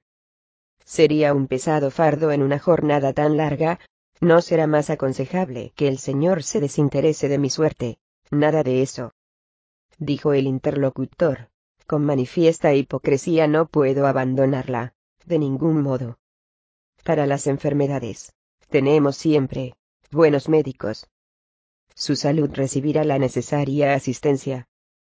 Sería un pesado fardo en una jornada tan larga. No será más aconsejable que el señor se desinterese de mi suerte. Nada de eso, dijo el interlocutor, con manifiesta hipocresía. No puedo abandonarla, de ningún modo. Para las enfermedades, tenemos siempre buenos médicos. Su salud recibirá la necesaria asistencia.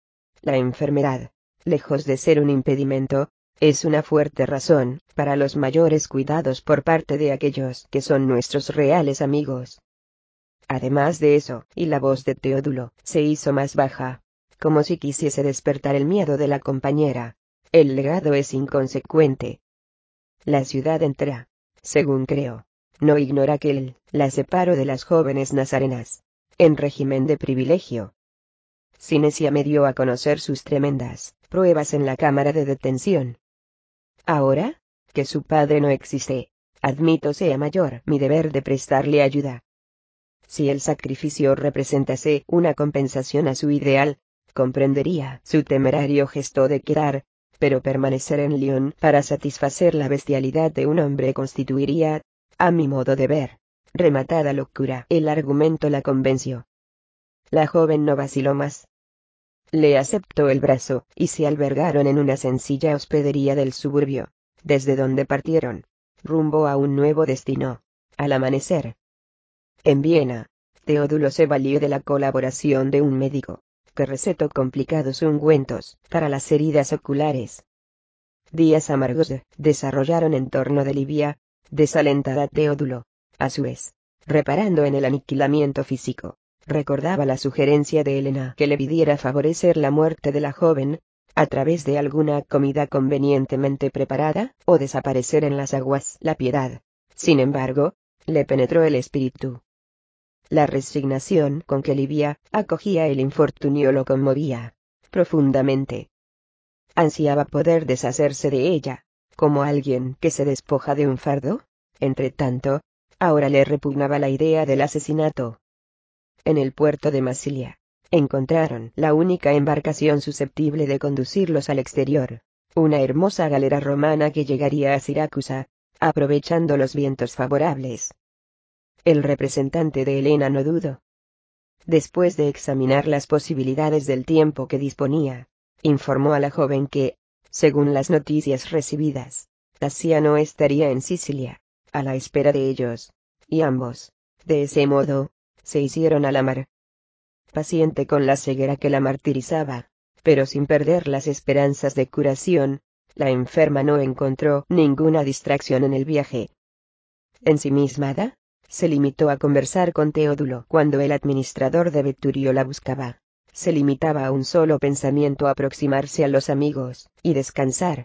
La enfermedad, lejos de ser un impedimento, es una fuerte razón para los mayores cuidados por parte de aquellos que son nuestros reales amigos. Además de eso, y la voz de Teodulo se hizo más baja, como si quisiese despertar el miedo de la compañera, el legado es inconsecuente. La ciudad entera, según creo, no ignora que él la separó de las jóvenes nazarenas, en régimen de privilegio. Sinesia me dio a conocer sus tremendas pruebas en la cámara de detención. Ahora, que su padre no existe, admito sea mayor mi deber de prestarle ayuda. Si el sacrificio representase una compensación a su ideal, comprendería su temerario gesto de quedar pero permanecer en Lyon para satisfacer la bestialidad de un hombre constituiría, a mi modo de ver, rematada locura. El argumento la convenció. La joven no vaciló más. Le aceptó el brazo, y se albergaron en una sencilla hospedería del suburbio, desde donde partieron, rumbo a un nuevo destino, al amanecer. En Viena, Teodulo se valió de la colaboración de un médico, que recetó complicados ungüentos para las heridas oculares. Días amargos se desarrollaron en torno de Livia, desalentada Teodulo, a su vez, reparando en el aniquilamiento físico, recordaba la sugerencia de Helena que le pidiera favorecer la muerte de la joven, a través de alguna comida convenientemente preparada, o desaparecer en las aguas. La piedad, sin embargo, le penetró el espíritu. La resignación con que Livia acogía el infortunio lo conmovía profundamente. Ansiaba poder deshacerse de ella, como alguien que se despoja de un fardo. Entretanto, ahora le repugnaba la idea del asesinato. En el puerto de Masilia, encontraron la única embarcación susceptible de conducirlos al exterior, una hermosa galera romana que llegaría a Siracusa, aprovechando los vientos favorables. El representante de Helena no dudó. Después de examinar las posibilidades del tiempo que disponía, informó a la joven que, según las noticias recibidas, Tasiano estaría en Sicilia, a la espera de ellos, y ambos, de ese modo, se hicieron a la mar. Paciente con la ceguera que la martirizaba, pero sin perder las esperanzas de curación, la enferma no encontró ninguna distracción en el viaje. Ensimismada, se limitó a conversar con Teodulo cuando el administrador de Vetturio la buscaba. Se limitaba a un solo pensamiento: aproximarse a los amigos, y descansar.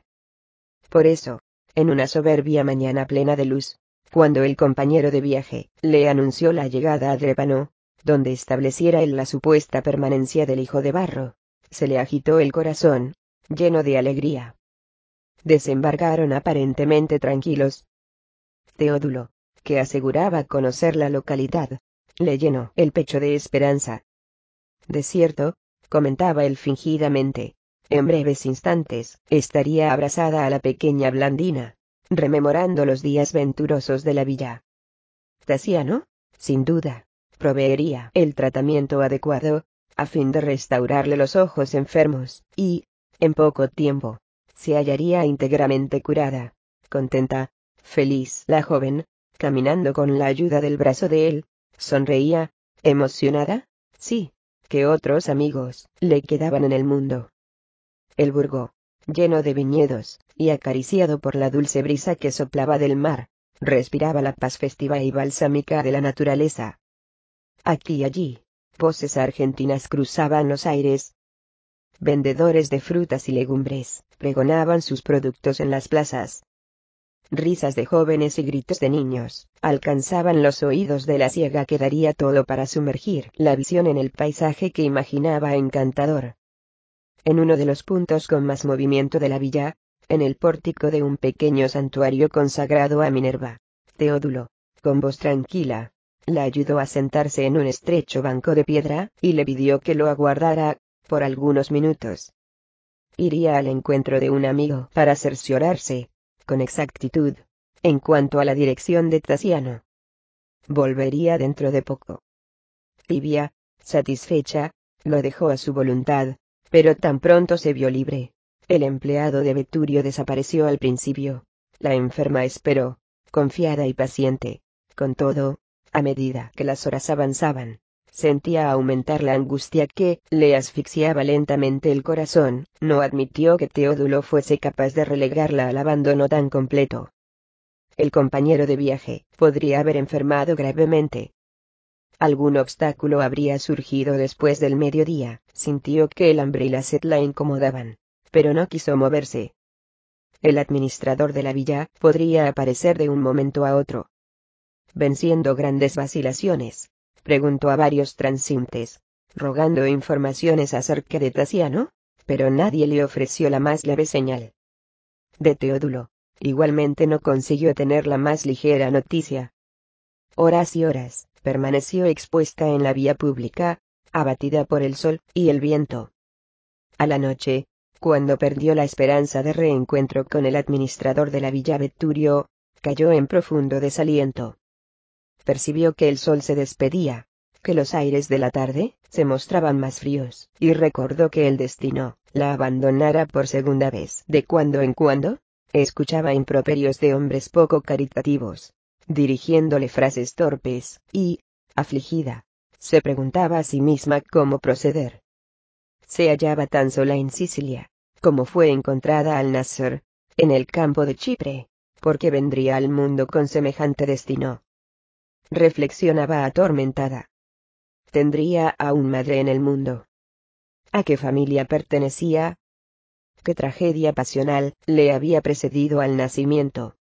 Por eso, en una soberbia mañana plena de luz, cuando el compañero de viaje le anunció la llegada a Drepano, donde estableciera él la supuesta permanencia del hijo de barro, se le agitó el corazón, lleno de alegría. Desembarcaron aparentemente tranquilos. Teodulo, que aseguraba conocer la localidad, le llenó el pecho de esperanza. De cierto, comentaba él fingidamente, en breves instantes estaría abrazada a la pequeña Blandina, rememorando los días venturosos de la villa. Tasiano, sin duda, proveería el tratamiento adecuado, a fin de restaurarle los ojos enfermos, y, en poco tiempo, se hallaría íntegramente curada, contenta, feliz. La joven, caminando con la ayuda del brazo de él, sonreía, emocionada. Sí, que otros amigos le quedaban en el mundo. El Burgo, lleno de viñedos, y acariciado por la dulce brisa que soplaba del mar, respiraba la paz festiva y balsámica de la naturaleza. Aquí y allí, voces argentinas cruzaban los aires. Vendedores de frutas y legumbres pregonaban sus productos en las plazas. Risas de jóvenes y gritos de niños alcanzaban los oídos de la ciega que daría todo para sumergir la visión en el paisaje que imaginaba encantador. En uno de los puntos con más movimiento de la villa, en el pórtico de un pequeño santuario consagrado a Minerva, Teodulo, con voz tranquila, la ayudó a sentarse en un estrecho banco de piedra, y le pidió que lo aguardara, por algunos minutos. Iría al encuentro de un amigo para cerciorarse, con exactitud, en cuanto a la dirección de Tasiano. Volvería dentro de poco. Livia, satisfecha, lo dejó a su voluntad, pero tan pronto se vio libre. El empleado de Vetturio desapareció al principio. La enferma esperó, confiada y paciente. Con todo, a medida que las horas avanzaban, sentía aumentar la angustia que le asfixiaba lentamente el corazón. No admitió que Teodulo fuese capaz de relegarla al abandono tan completo. El compañero de viaje podría haber enfermado gravemente. Algún obstáculo habría surgido después del mediodía. Sintió que el hambre y la sed la incomodaban, pero no quiso moverse. El administrador de la villa podría aparecer de un momento a otro. Venciendo grandes vacilaciones, preguntó a varios transeúntes, rogando informaciones acerca de Tasiano, pero nadie le ofreció la más leve señal. De Teodulo, igualmente no consiguió tener la más ligera noticia. Horas y horas permaneció expuesta en la vía pública, abatida por el sol y el viento. A la noche, cuando perdió la esperanza de reencuentro con el administrador de la Villa Vetturio, cayó en profundo desaliento. Percibió que el sol se despedía, que los aires de la tarde se mostraban más fríos, y recordó que el destino la abandonara por segunda vez. De cuando en cuando, escuchaba improperios de hombres poco caritativos, dirigiéndole frases torpes, y, afligida, se preguntaba a sí misma cómo proceder. Se hallaba tan sola en Sicilia, como fue encontrada al nacer, en el campo de Chipre, porque vendría al mundo con semejante destino. Reflexionaba atormentada. ¿Tendría aún madre en el mundo? ¿A qué familia pertenecía? ¿Qué tragedia pasional le había precedido al nacimiento?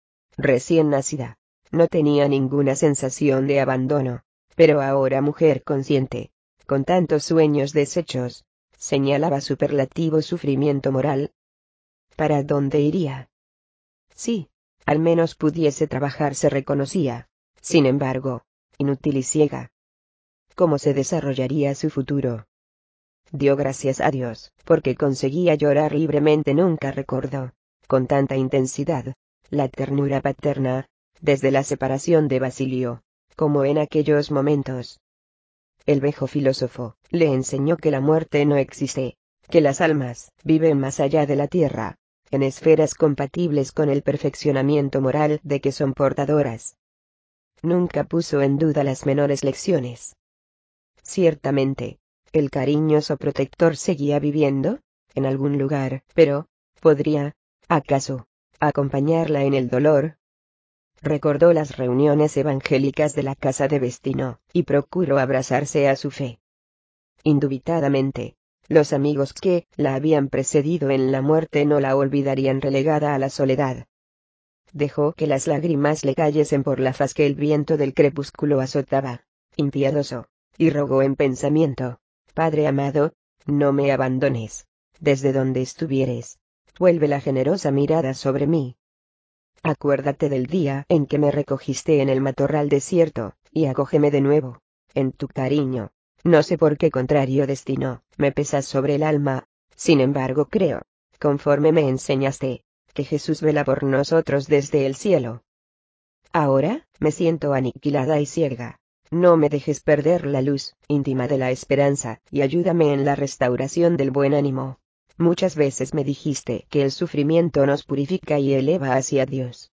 Recién nacida, no tenía ninguna sensación de abandono, pero ahora mujer consciente, con tantos sueños deshechos, señalaba superlativo sufrimiento moral. ¿Para dónde iría? Sí, al menos pudiese trabajar, se reconocía, sin embargo, inútil y ciega. ¿Cómo se desarrollaría su futuro? Dio gracias a Dios, porque conseguía llorar libremente. Nunca recordó, con tanta intensidad, la ternura paterna, desde la separación de Basilio, como en aquellos momentos. El viejo filósofo le enseñó que la muerte no existe, que las almas viven más allá de la tierra, en esferas compatibles con el perfeccionamiento moral de que son portadoras. Nunca puso en duda las menores lecciones. Ciertamente, el cariñoso protector seguía viviendo en algún lugar, pero ¿podría, acaso, acompañarla en el dolor? Recordó las reuniones evangélicas de la casa de Vestino, y procuró abrazarse a su fe. Indubitadamente, los amigos que la habían precedido en la muerte no la olvidarían relegada a la soledad. Dejó que las lágrimas le cayesen por la faz que el viento del crepúsculo azotaba, impiedoso, y rogó en pensamiento: Padre amado, no me abandones. Desde donde estuvieres, vuelve la generosa mirada sobre mí. Acuérdate del día en que me recogiste en el matorral desierto, y acógeme de nuevo en tu cariño. No sé por qué contrario destino me pesas sobre el alma, sin embargo creo, conforme me enseñaste, que Jesús vela por nosotros desde el cielo. Ahora, me siento aniquilada y ciega. No me dejes perder la luz íntima de la esperanza, y ayúdame en la restauración del buen ánimo. Muchas veces me dijiste que el sufrimiento nos purifica y eleva hacia Dios.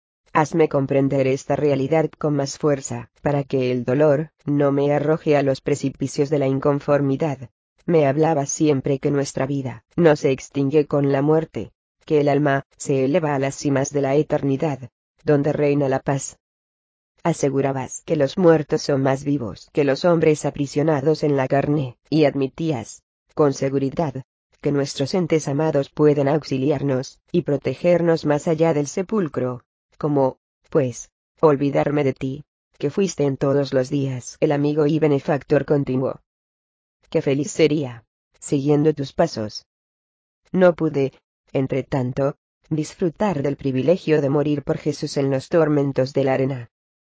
Hazme comprender esta realidad con más fuerza, para que el dolor no me arroje a los precipicios de la inconformidad. Me hablabas siempre que nuestra vida no se extingue con la muerte, que el alma se eleva a las cimas de la eternidad, donde reina la paz. Asegurabas que los muertos son más vivos que los hombres aprisionados en la carne, y admitías, con seguridad, que nuestros entes amados pueden auxiliarnos y protegernos más allá del sepulcro. ¿Cómo, pues, olvidarme de ti, que fuiste en todos los días el amigo y benefactor continuo? Qué feliz sería, siguiendo tus pasos. No pude, entre tanto, disfrutar del privilegio de morir por Jesús en los tormentos de la arena.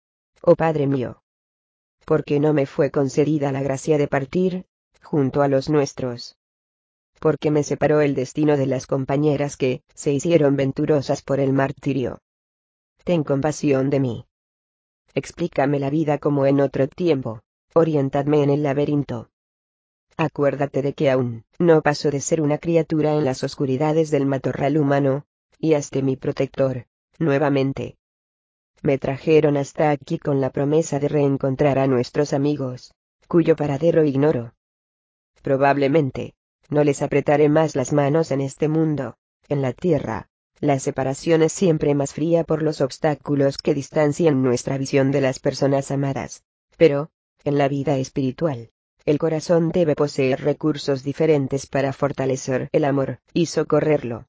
Oh Padre mío, ¿por qué no me fue concedida la gracia de partir junto a los nuestros? ¿Por qué me separó el destino de las compañeras que se hicieron venturosas por el martirio? Ten compasión de mí. Explícame la vida como en otro tiempo, orientadme en el laberinto. Acuérdate de que aún no paso de ser una criatura en las oscuridades del matorral humano, y hazte mi protector, nuevamente. Me trajeron hasta aquí con la promesa de reencontrar a nuestros amigos, cuyo paradero ignoro. Probablemente, no les apretaré más las manos en este mundo. En la tierra, la separación es siempre más fría por los obstáculos que distancian nuestra visión de las personas amadas. Pero, en la vida espiritual, el corazón debe poseer recursos diferentes para fortalecer el amor y socorrerlo.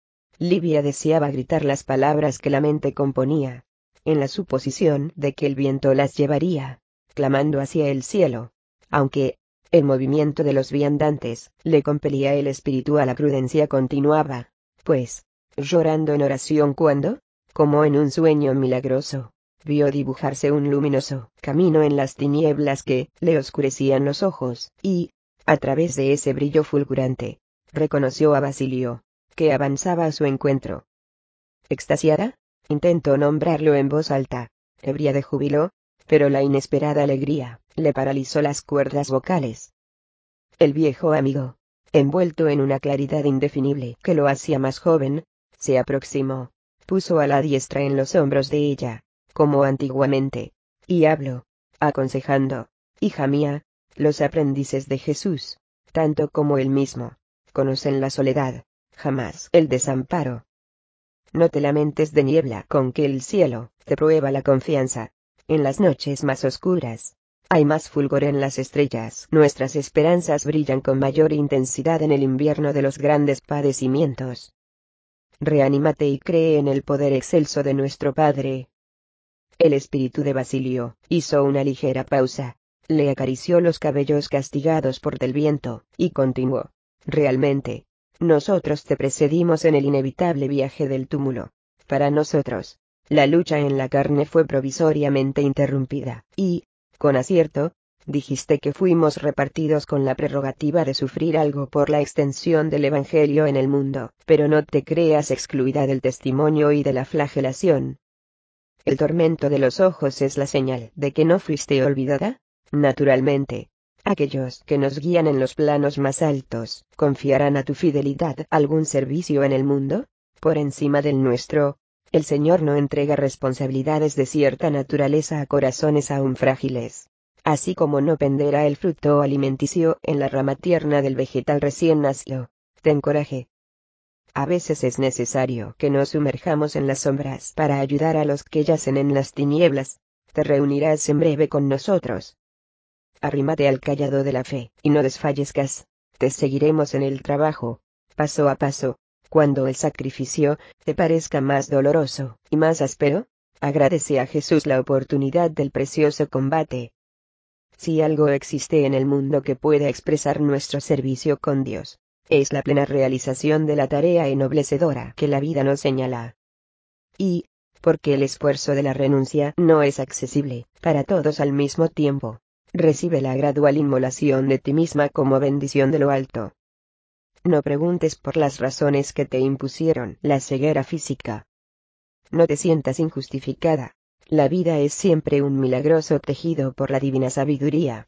Livia deseaba gritar las palabras que la mente componía, en la suposición de que el viento las llevaría, clamando hacia el cielo, aunque el movimiento de los viandantes le compelía el espíritu a la prudencia. Continuaba, pues, llorando en oración cuando, como en un sueño milagroso, vio dibujarse un luminoso camino en las tinieblas que le oscurecían los ojos, y, a través de ese brillo fulgurante, reconoció a Basilio, que avanzaba a su encuentro. Extasiada, intentó nombrarlo en voz alta, ebria de júbilo, pero la inesperada alegría le paralizó las cuerdas vocales. El viejo amigo, envuelto en una claridad indefinible que lo hacía más joven, se aproximó, puso a la diestra en los hombros de ella, como antiguamente, y habló, aconsejando: hija mía, los aprendices de Jesús, tanto como él mismo, conocen la soledad, jamás el desamparo. No te lamentes de niebla con que el cielo te prueba la confianza. En las noches más oscuras hay más fulgor en las estrellas. Nuestras esperanzas brillan con mayor intensidad en el invierno de los grandes padecimientos. Reanímate y cree en el poder excelso de nuestro Padre. El espíritu de Basilio hizo una ligera pausa, le acarició los cabellos castigados por el viento, y continuó: realmente, nosotros te precedimos en el inevitable viaje del túmulo. Para nosotros, la lucha en la carne fue provisoriamente interrumpida, y, con acierto, dijiste que fuimos repartidos con la prerrogativa de sufrir algo por la extensión del Evangelio en el mundo, pero no te creas excluida del testimonio y de la flagelación. El tormento de los ojos es la señal de que no fuiste olvidada. Naturalmente, aquellos que nos guían en los planos más altos confiarán a tu fidelidad algún servicio en el mundo, por encima del nuestro. El Señor no entrega responsabilidades de cierta naturaleza a corazones aún frágiles. Así como no penderá el fruto alimenticio en la rama tierna del vegetal recién nacido. Ten coraje. A veces es necesario que nos sumerjamos en las sombras para ayudar a los que yacen en las tinieblas. Te reunirás en breve con nosotros. Arrímate al cayado de la fe, y no desfallezcas. Te seguiremos en el trabajo, paso a paso. Cuando el sacrificio te parezca más doloroso y más áspero, agradece a Jesús la oportunidad del precioso combate. Si algo existe en el mundo que pueda expresar nuestro servicio con Dios, es la plena realización de la tarea ennoblecedora que la vida nos señala. Y, porque el esfuerzo de la renuncia no es accesible para todos al mismo tiempo, recibe la gradual inmolación de ti misma como bendición de lo alto. No preguntes por las razones que te impusieron la ceguera física. No te sientas injustificada. La vida es siempre un milagroso tejido por la divina sabiduría.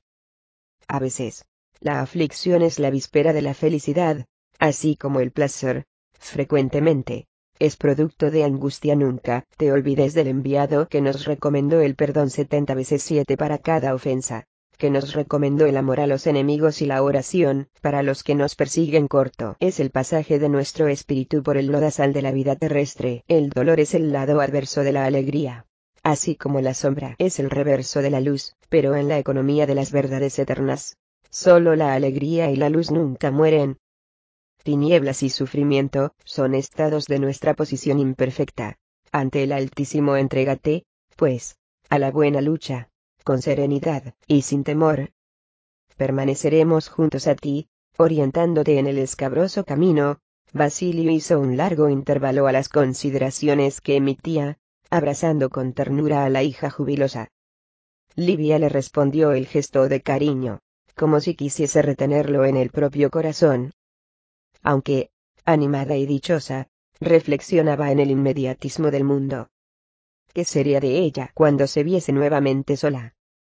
A veces, la aflicción es la víspera de la felicidad, así como el placer, frecuentemente, es producto de angustia. Nunca te olvides del enviado que nos recomendó el perdón setenta veces siete para cada ofensa, que nos recomendó el amor a los enemigos y la oración para los que nos persiguen. Corto es el pasaje de nuestro espíritu por el lodazal de la vida terrestre. El dolor es el lado adverso de la alegría, así como la sombra es el reverso de la luz, pero en la economía de las verdades eternas, solo la alegría y la luz nunca mueren. Tinieblas y sufrimiento son estados de nuestra posición imperfecta. Ante el Altísimo entrégate, pues, a la buena lucha, con serenidad y sin temor. Permaneceremos juntos a ti, orientándote en el escabroso camino. Basilio hizo un largo intervalo a las consideraciones que emitía, abrazando con ternura a la hija jubilosa. Livia le respondió el gesto de cariño, como si quisiese retenerlo en el propio corazón. Aunque, animada y dichosa, reflexionaba en el inmediatismo del mundo. ¿Qué sería de ella cuando se viese nuevamente sola?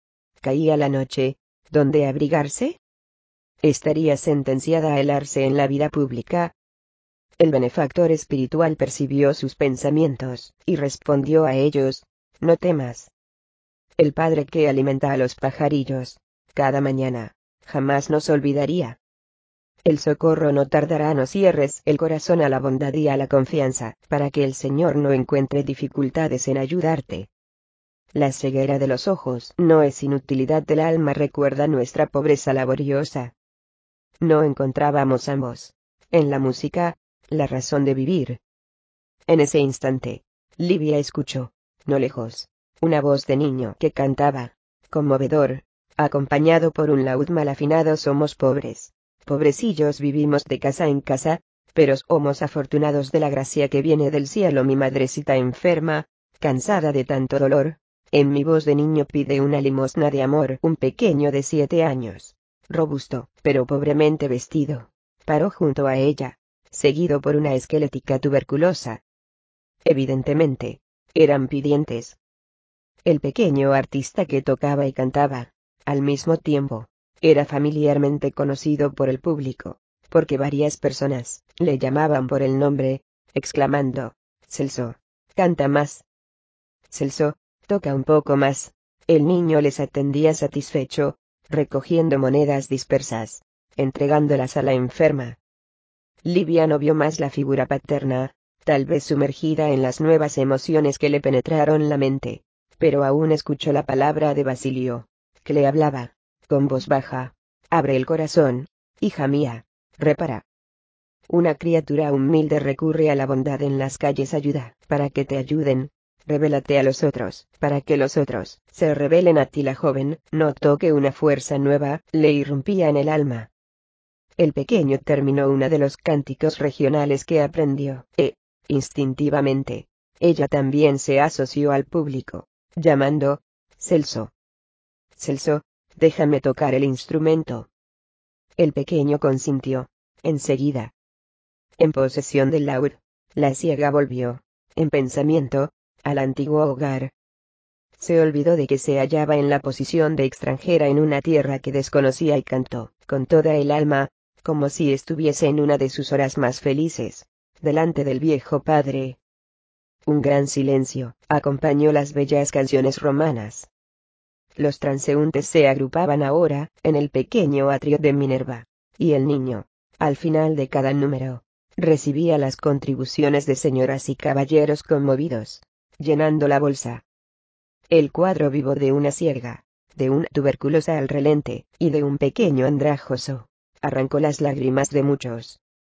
Caía la noche, ¿dónde abrigarse? ¿Estaría sentenciada a helarse en la vida pública? El benefactor espiritual percibió sus pensamientos, y respondió a ellos: no temas. El Padre que alimenta a los pajarillos, cada mañana, jamás nos olvidaría. El socorro no tardará. No cierres el corazón a la bondad y a la confianza, para que el Señor no encuentre dificultades en ayudarte. La ceguera de los ojos no es inutilidad del alma. Recuerda nuestra pobreza laboriosa. No encontrábamos ambos, en la música, la razón de vivir. En ese instante, Livia escuchó, no lejos, una voz de niño que cantaba, conmovedor, acompañado por un laúd mal afinado. Somos pobres, pobrecillos, vivimos de casa en casa, pero somos afortunados de la gracia que viene del cielo. Mi madrecita enferma, cansada de tanto dolor, en mi voz de niño pide una limosna de amor. Un pequeño de siete años, robusto, pero pobremente vestido, paró junto a ella, seguido por una esquelética tuberculosa. Evidentemente, eran pidientes. El pequeño artista que tocaba y cantaba, al mismo tiempo, era familiarmente conocido por el público, porque varias personas le llamaban por el nombre, exclamando: Celso, canta más. Celso, toca un poco más. El niño les atendía satisfecho, recogiendo monedas dispersas, entregándolas a la enferma. Livia no vio más la figura paterna, tal vez sumergida en las nuevas emociones que le penetraron la mente, pero aún escuchó la palabra de Basilio, que le hablaba, con voz baja: abre el corazón, hija mía, repara. Una criatura humilde recurre a la bondad en las calles, ayuda, para que te ayuden. Revélate a los otros, para que los otros se revelen a ti. La joven notó que una fuerza nueva le irrumpía en el alma. El pequeño terminó uno de los cánticos regionales que aprendió, e, instintivamente, ella también se asoció al público, llamando: Celso. Celso, déjame tocar el instrumento. El pequeño consintió, enseguida. En posesión del laúd, la ciega volvió, en pensamiento, al antiguo hogar. Se olvidó de que se hallaba en la posición de extranjera en una tierra que desconocía y cantó, con toda el alma, como si estuviese en una de sus horas más felices, delante del viejo padre. Un gran silencio acompañó las bellas canciones romanas. Los transeúntes se agrupaban ahora en el pequeño atrio de Minerva, y el niño, al final de cada número, recibía las contribuciones de señoras y caballeros conmovidos, llenando la bolsa. El cuadro vivo de una ciega, de una tuberculosa al relente, y de un pequeño andrajoso, arrancó las lágrimas de muchos.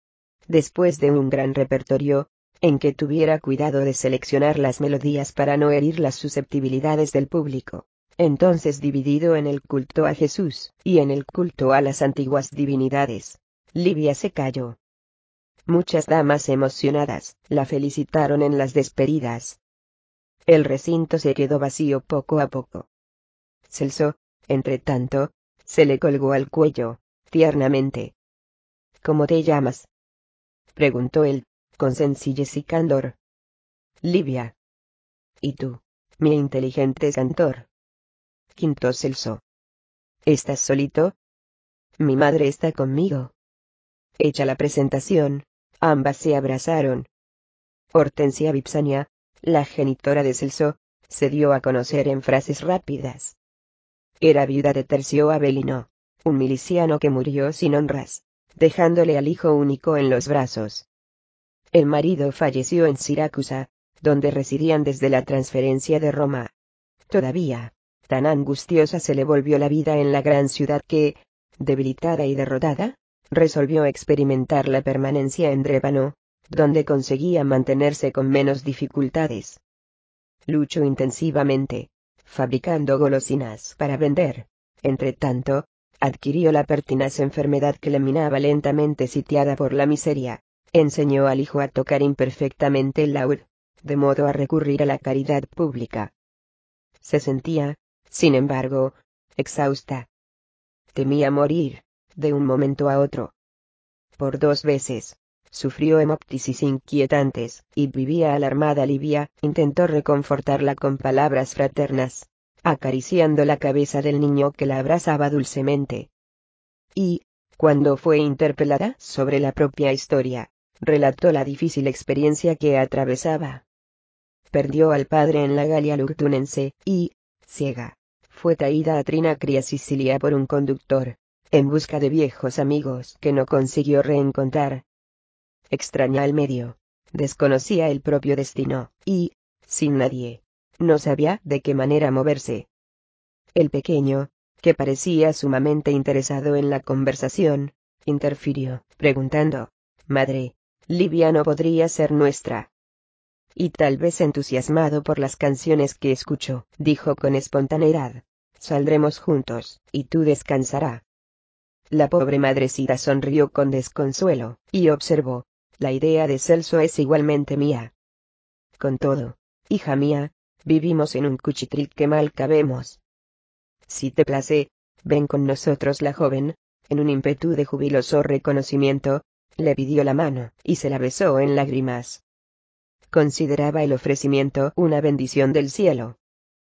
Después de un gran repertorio, en que tuviera cuidado de seleccionar las melodías para no herir las susceptibilidades del público, entonces dividido en el culto a Jesús, y en el culto a las antiguas divinidades, Livia se calló. Muchas damas emocionadas la felicitaron en las despedidas. El recinto se quedó vacío poco a poco. Celso, entre tanto, se le colgó al cuello, tiernamente. ¿Cómo te llamas?, preguntó él, con sencillez y candor. Livia. ¿Y tú, mi inteligente cantor? Quinto Celso. ¿Estás solito? Mi madre está conmigo. Hecha la presentación, ambas se abrazaron. Hortensia Vipsania, la genitora de Celso, se dio a conocer en frases rápidas. Era viuda de Tercio Avelino, un miliciano que murió sin honras, dejándole al hijo único en los brazos. El marido falleció en Siracusa, donde residían desde la transferencia de Roma. Todavía, tan angustiosa se le volvió la vida en la gran ciudad que, debilitada y derrotada, resolvió experimentar la permanencia en Drébano, donde conseguía mantenerse con menos dificultades. Luchó intensivamente, fabricando golosinas para vender. Entre tanto, adquirió la pertinaz enfermedad que le minaba lentamente, sitiada por la miseria. Enseñó al hijo a tocar imperfectamente el laúd, de modo a recurrir a la caridad pública. Se sentía, sin embargo, exhausta. Temía morir, de un momento a otro. Por dos veces, sufrió hemoptisis inquietantes, y vivía alarmada. Livia intentó reconfortarla con palabras fraternas, acariciando la cabeza del niño que la abrazaba dulcemente. Y, cuando fue interpelada sobre la propia historia, relató la difícil experiencia que atravesaba. Perdió al padre en la Galia Lugdunense, y, ciega, fue traída a Trinacria, Sicilia, por un conductor, en busca de viejos amigos que no consiguió reencontrar. Extraña al medio, desconocía el propio destino, y, sin nadie, no sabía de qué manera moverse. El pequeño, que parecía sumamente interesado en la conversación, interfirió, preguntando: Madre, Livia no podría ser nuestra. Y tal vez entusiasmado por las canciones que escucho, dijo con espontaneidad: Saldremos juntos, y tú descansarás. La pobre madrecita sonrió con desconsuelo, y observó: La idea de Celso es igualmente mía. Con todo, hija mía, vivimos en un cuchitril que mal cabemos. Si te place, ven con nosotros. La joven, en un ímpetu de jubiloso reconocimiento, le pidió la mano, y se la besó en lágrimas. Consideraba el ofrecimiento una bendición del cielo.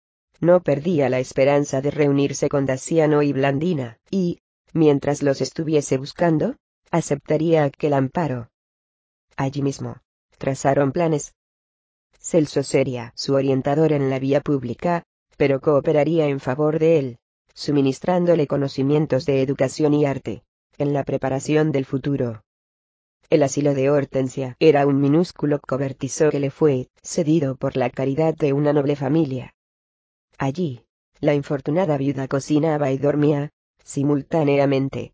No perdía la esperanza de reunirse con Daciano y Blandina, y, mientras los estuviese buscando, aceptaría aquel amparo. Allí mismo, trazaron planes. Celso sería su orientador en la vía pública, pero cooperaría en favor de él, suministrándole conocimientos de educación y arte, en la preparación del futuro. El asilo de Hortensia era un minúsculo cobertizo que le fue cedido por la caridad de una noble familia. Allí, la infortunada viuda cocinaba y dormía, simultáneamente.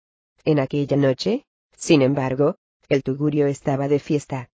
En aquella noche, sin embargo, el tugurio estaba de fiesta.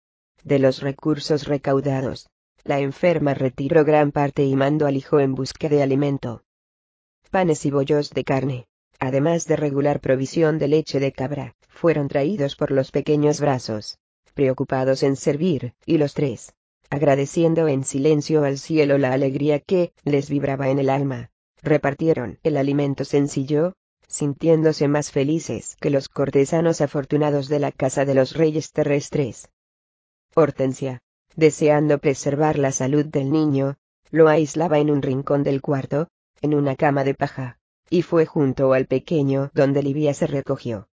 De los recursos recaudados, la enferma retiró gran parte y mandó al hijo en busca de alimento. Panes y bollos de carne, además de regular provisión de leche de cabra, fueron traídos por los pequeños brazos, preocupados en servir, y los tres, agradeciendo en silencio al cielo la alegría que les vibraba en el alma, repartieron el alimento sencillo, sintiéndose más felices que los cortesanos afortunados de la casa de los reyes terrestres. Hortensia, deseando preservar la salud del niño, lo aislaba en un rincón del cuarto, en una cama de paja, y fue junto al pequeño donde Livia se recogió.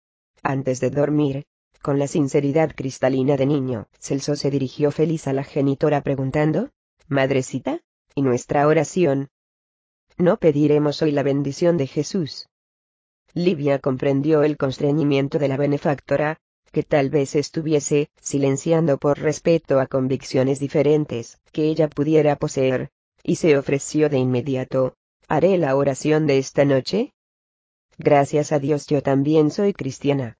Antes de dormir, con la sinceridad cristalina de niño, Celso se dirigió feliz a la genitora preguntando: «Madrecita, ¿y nuestra oración? ¿No pediremos hoy la bendición de Jesús?» Livia comprendió el constreñimiento de la benefactora, que tal vez estuviese silenciando por respeto a convicciones diferentes que ella pudiera poseer, y se ofreció de inmediato: «¿Haré la oración de esta noche? Gracias a Dios yo también soy cristiana».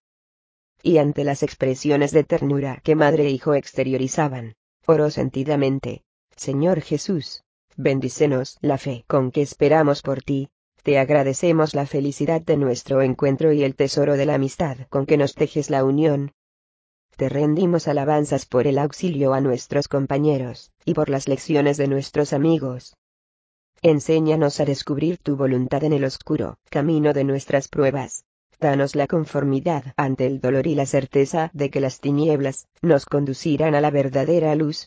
Y ante las expresiones de ternura que madre e hijo exteriorizaban, oró sentidamente: «Señor Jesús, bendícenos la fe con que esperamos por ti, te agradecemos la felicidad de nuestro encuentro y el tesoro de la amistad con que nos tejes la unión. Te rendimos alabanzas por el auxilio a nuestros compañeros, y por las lecciones de nuestros amigos. Enséñanos a descubrir tu voluntad en el oscuro camino de nuestras pruebas. Danos la conformidad ante el dolor y la certeza de que las tinieblas nos conducirán a la verdadera luz.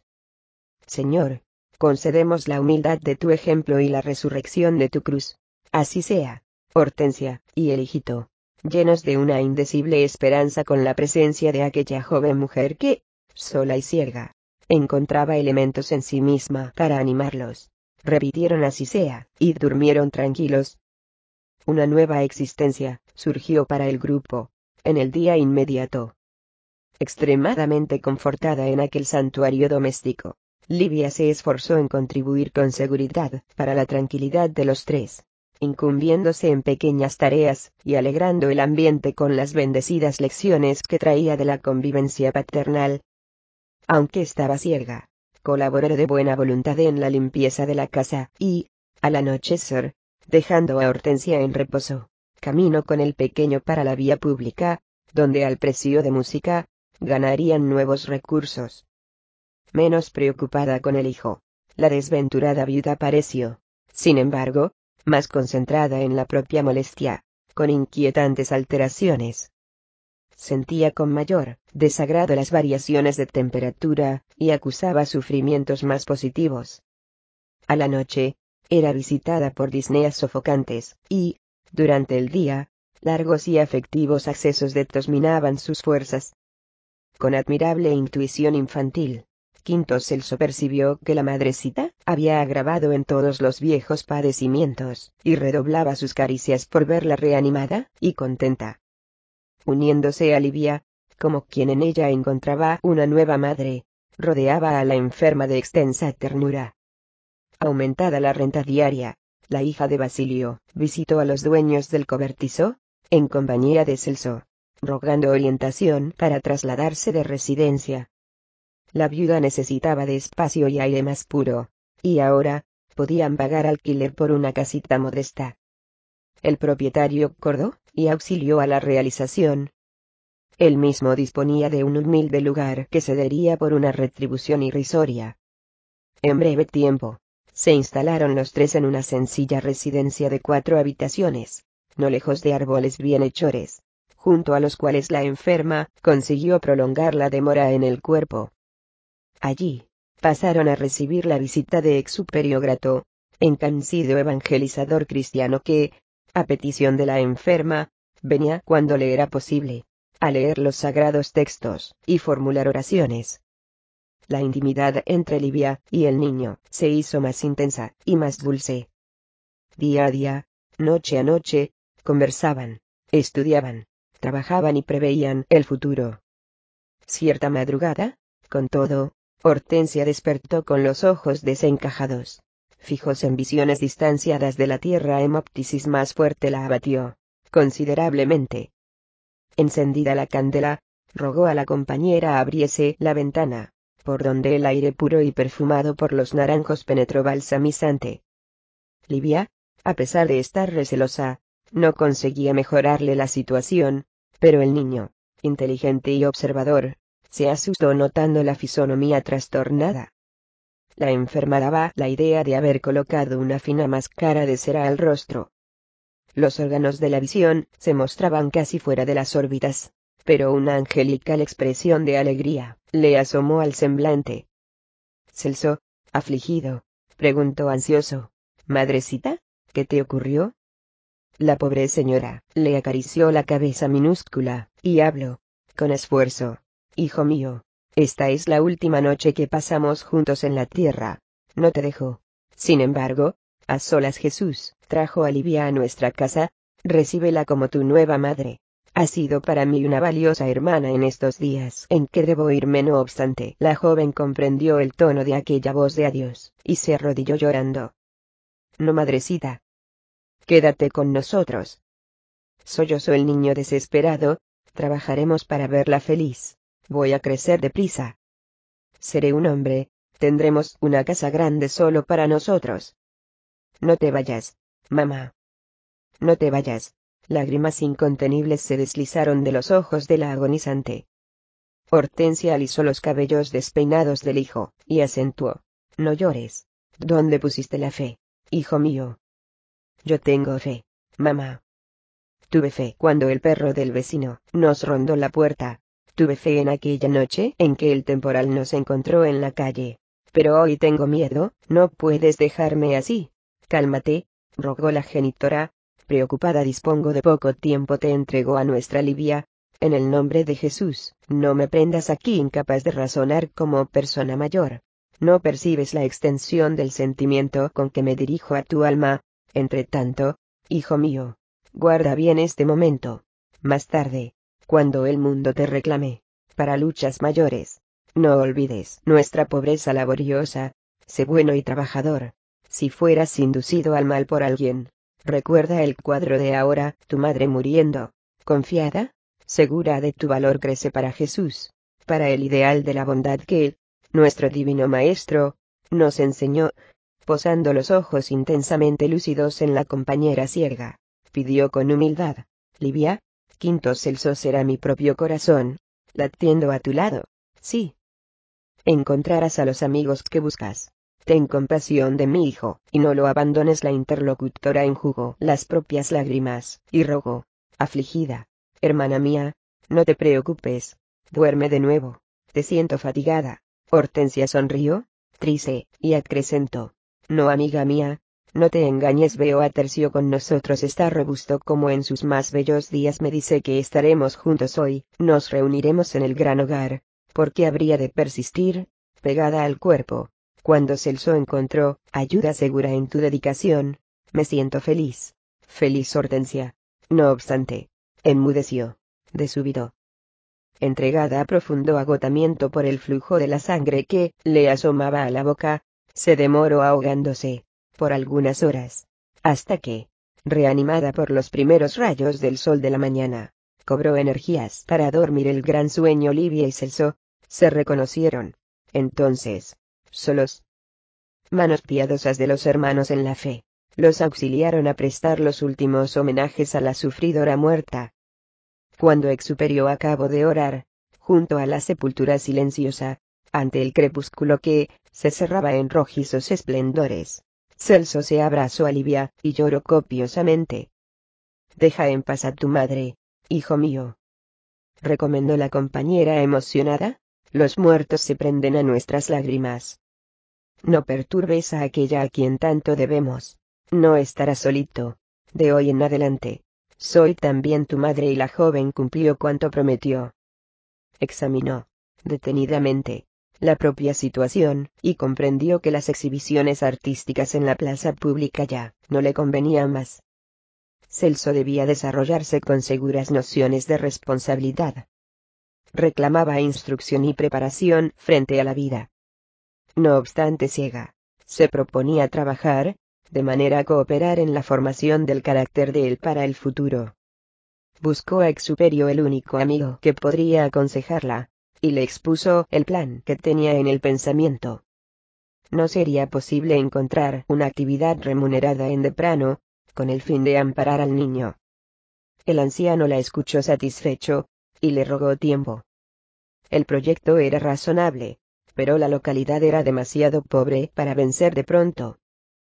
Señor, concedemos la humildad de tu ejemplo y la resurrección de tu cruz. Así sea». Hortensia y el hijito, llenos de una indecible esperanza con la presencia de aquella joven mujer que, sola y ciega, encontraba elementos en sí misma para animarlos, repitieron «así sea», y durmieron tranquilos. Una nueva existencia surgió para el grupo, en el día inmediato. Extremadamente confortada en aquel santuario doméstico, Livia se esforzó en contribuir con seguridad para la tranquilidad de los tres, incumbiéndose en pequeñas tareas y alegrando el ambiente con las bendecidas lecciones que traía de la convivencia paternal. Aunque estaba ciega, colaboró de buena voluntad en la limpieza de la casa y, al anochecer, dejando a Hortensia en reposo, caminó con el pequeño para la vía pública, donde al precio de música, ganarían nuevos recursos. Menos preocupada con el hijo, la desventurada viuda pareció, sin embargo, más concentrada en la propia molestia, con inquietantes alteraciones. Sentía con mayor desagrado las variaciones de temperatura, y acusaba sufrimientos más positivos. A la noche, era visitada por disneas sofocantes, y, durante el día, largos y afectivos accesos de tos minaban sus fuerzas. Con admirable intuición infantil, Quinto Celso percibió que la madrecita había agravado en todos los viejos padecimientos, y redoblaba sus caricias por verla reanimada y contenta. Uniéndose a Livia, como quien en ella encontraba una nueva madre, rodeaba a la enferma de extensa ternura. Aumentada la renta diaria, la hija de Basilio visitó a los dueños del cobertizo, en compañía de Celso, rogando orientación para trasladarse de residencia. La viuda necesitaba de espacio y aire más puro, y ahora, podían pagar alquiler por una casita modesta. El propietario acordó, y auxilió a la realización. Él mismo disponía de un humilde lugar que cedería por una retribución irrisoria. En breve tiempo, se instalaron los tres en una sencilla residencia de cuatro habitaciones, no lejos de árboles bienhechores, junto a los cuales la enferma consiguió prolongar la demora en el cuerpo. Allí, pasaron a recibir la visita de Exuperio Grato, encancido evangelizador cristiano que, a petición de la enferma, venía cuando le era posible, a leer los sagrados textos y formular oraciones. La intimidad entre Livia y el niño se hizo más intensa y más dulce. Día a día, noche a noche, conversaban, estudiaban, trabajaban y preveían el futuro. Cierta madrugada, con todo, Hortensia despertó con los ojos desencajados. Fijos en visiones distanciadas de la tierra, hemoptisis más fuerte la abatió considerablemente. Encendida la candela, rogó a la compañera abriese la ventana, por donde el aire puro y perfumado por los naranjos penetró balsamizante. Livia, a pesar de estar recelosa, no conseguía mejorarle la situación, pero el niño, inteligente y observador, se asustó notando la fisonomía trastornada. La enferma daba la idea de haber colocado una fina máscara de cera al rostro. Los órganos de la visión se mostraban casi fuera de las órbitas, pero una angelical expresión de alegría le asomó al semblante. Celso, afligido, preguntó ansioso: «Madrecita, ¿qué te ocurrió?». La pobre señora le acarició la cabeza minúscula, y habló, con esfuerzo: «Hijo mío, esta es la última noche que pasamos juntos en la tierra. No te dejo. Sin embargo, a solas Jesús trajo a Livia a nuestra casa. Recíbela como tu nueva madre. Ha sido para mí una valiosa hermana en estos días en que debo irme». No obstante, la joven comprendió el tono de aquella voz de adiós, y se arrodilló llorando. «No, madrecita. Quédate con nosotros», sollozó el niño desesperado. «Trabajaremos para verla feliz. Voy a crecer deprisa. Seré un hombre, tendremos una casa grande solo para nosotros. No te vayas, mamá. No te vayas». Lágrimas incontenibles se deslizaron de los ojos de la agonizante. Hortensia alisó los cabellos despeinados del hijo, y acentuó: «No llores. ¿Dónde pusiste la fe, hijo mío?». «Yo tengo fe, mamá. Tuve fe cuando el perro del vecino nos rondó la puerta. Tuve fe en aquella noche en que el temporal nos encontró en la calle. Pero hoy tengo miedo». «No puedes dejarme así. Cálmate», rogó la genitora, preocupada. «Dispongo de poco tiempo». «Te entrego a nuestra Livia. En el nombre de Jesús, no me prendas aquí incapaz de razonar como persona mayor. No percibes la extensión del sentimiento con que me dirijo a tu alma. Entre tanto, hijo mío, guarda bien este momento. Más tarde, cuando el mundo te reclame para luchas mayores, no olvides nuestra pobreza laboriosa. Sé bueno y trabajador. Si fueras inducido al mal por alguien, recuerda el cuadro de ahora, tu madre muriendo, confiada, segura de tu valor, crece para Jesús, para el ideal de la bondad que nuestro divino Maestro nos enseñó». Posando los ojos intensamente lúcidos en la compañera ciega, pidió con humildad: «Livia, quinto Celso será mi propio corazón, latiendo a tu lado. Sí. Encontrarás a los amigos que buscas. Ten compasión de mi hijo, y no lo abandones». La interlocutora enjugó las propias lágrimas, y rogó, afligida: «Hermana mía, no te preocupes. Duerme de nuevo. Te siento fatigada». Hortensia sonrió, triste, y acrecentó: «No, amiga mía, no te engañes. Veo a Tercio con nosotros. Está robusto como en sus más bellos días. Me dice que estaremos juntos hoy. Nos reuniremos en el gran hogar. ¿Por qué habría de persistir, pegada al cuerpo, cuando Celso encontró ayuda segura en tu dedicación? Me siento feliz. Feliz, Hortensia». No obstante, enmudeció, de súbito, entregada a profundo agotamiento por el flujo de la sangre que le asomaba a la boca. Se demoró ahogándose, por algunas horas, hasta que, reanimada por los primeros rayos del sol de la mañana, cobró energías para dormir el gran sueño. Livia y Celso se reconocieron, entonces, solos. Manos piadosas de los hermanos en la fe los auxiliaron a prestar los últimos homenajes a la sufridora muerta. Cuando Exuperio acabó de orar, junto a la sepultura silenciosa, ante el crepúsculo que se cerraba en rojizos esplendores, Celso se abrazó a Livia y lloró copiosamente. deja en paz a tu madre, hijo mío. Recomendó la compañera emocionada, los muertos se prenden a nuestras lágrimas. No perturbes a aquella a quien tanto debemos. No estarás solito. De hoy en adelante, soy también tu madre, y la joven cumplió cuanto prometió. Examinó, detenidamente, la propia situación, y comprendió que las exhibiciones artísticas en la plaza pública ya no le convenían más. Celso debía desarrollarse con seguras nociones de responsabilidad. Reclamaba instrucción y preparación frente a la vida. No obstante ciega, se proponía trabajar, de manera a cooperar en la formación del carácter de él para el futuro. Buscó a Exuperio, el único amigo que podría aconsejarla, y le expuso el plan que tenía en el pensamiento. No sería posible encontrar una actividad remunerada en Deprano, con el fin de amparar al niño. El anciano la escuchó satisfecho, y le rogó tiempo. El proyecto era razonable, pero la localidad era demasiado pobre para vencer de pronto.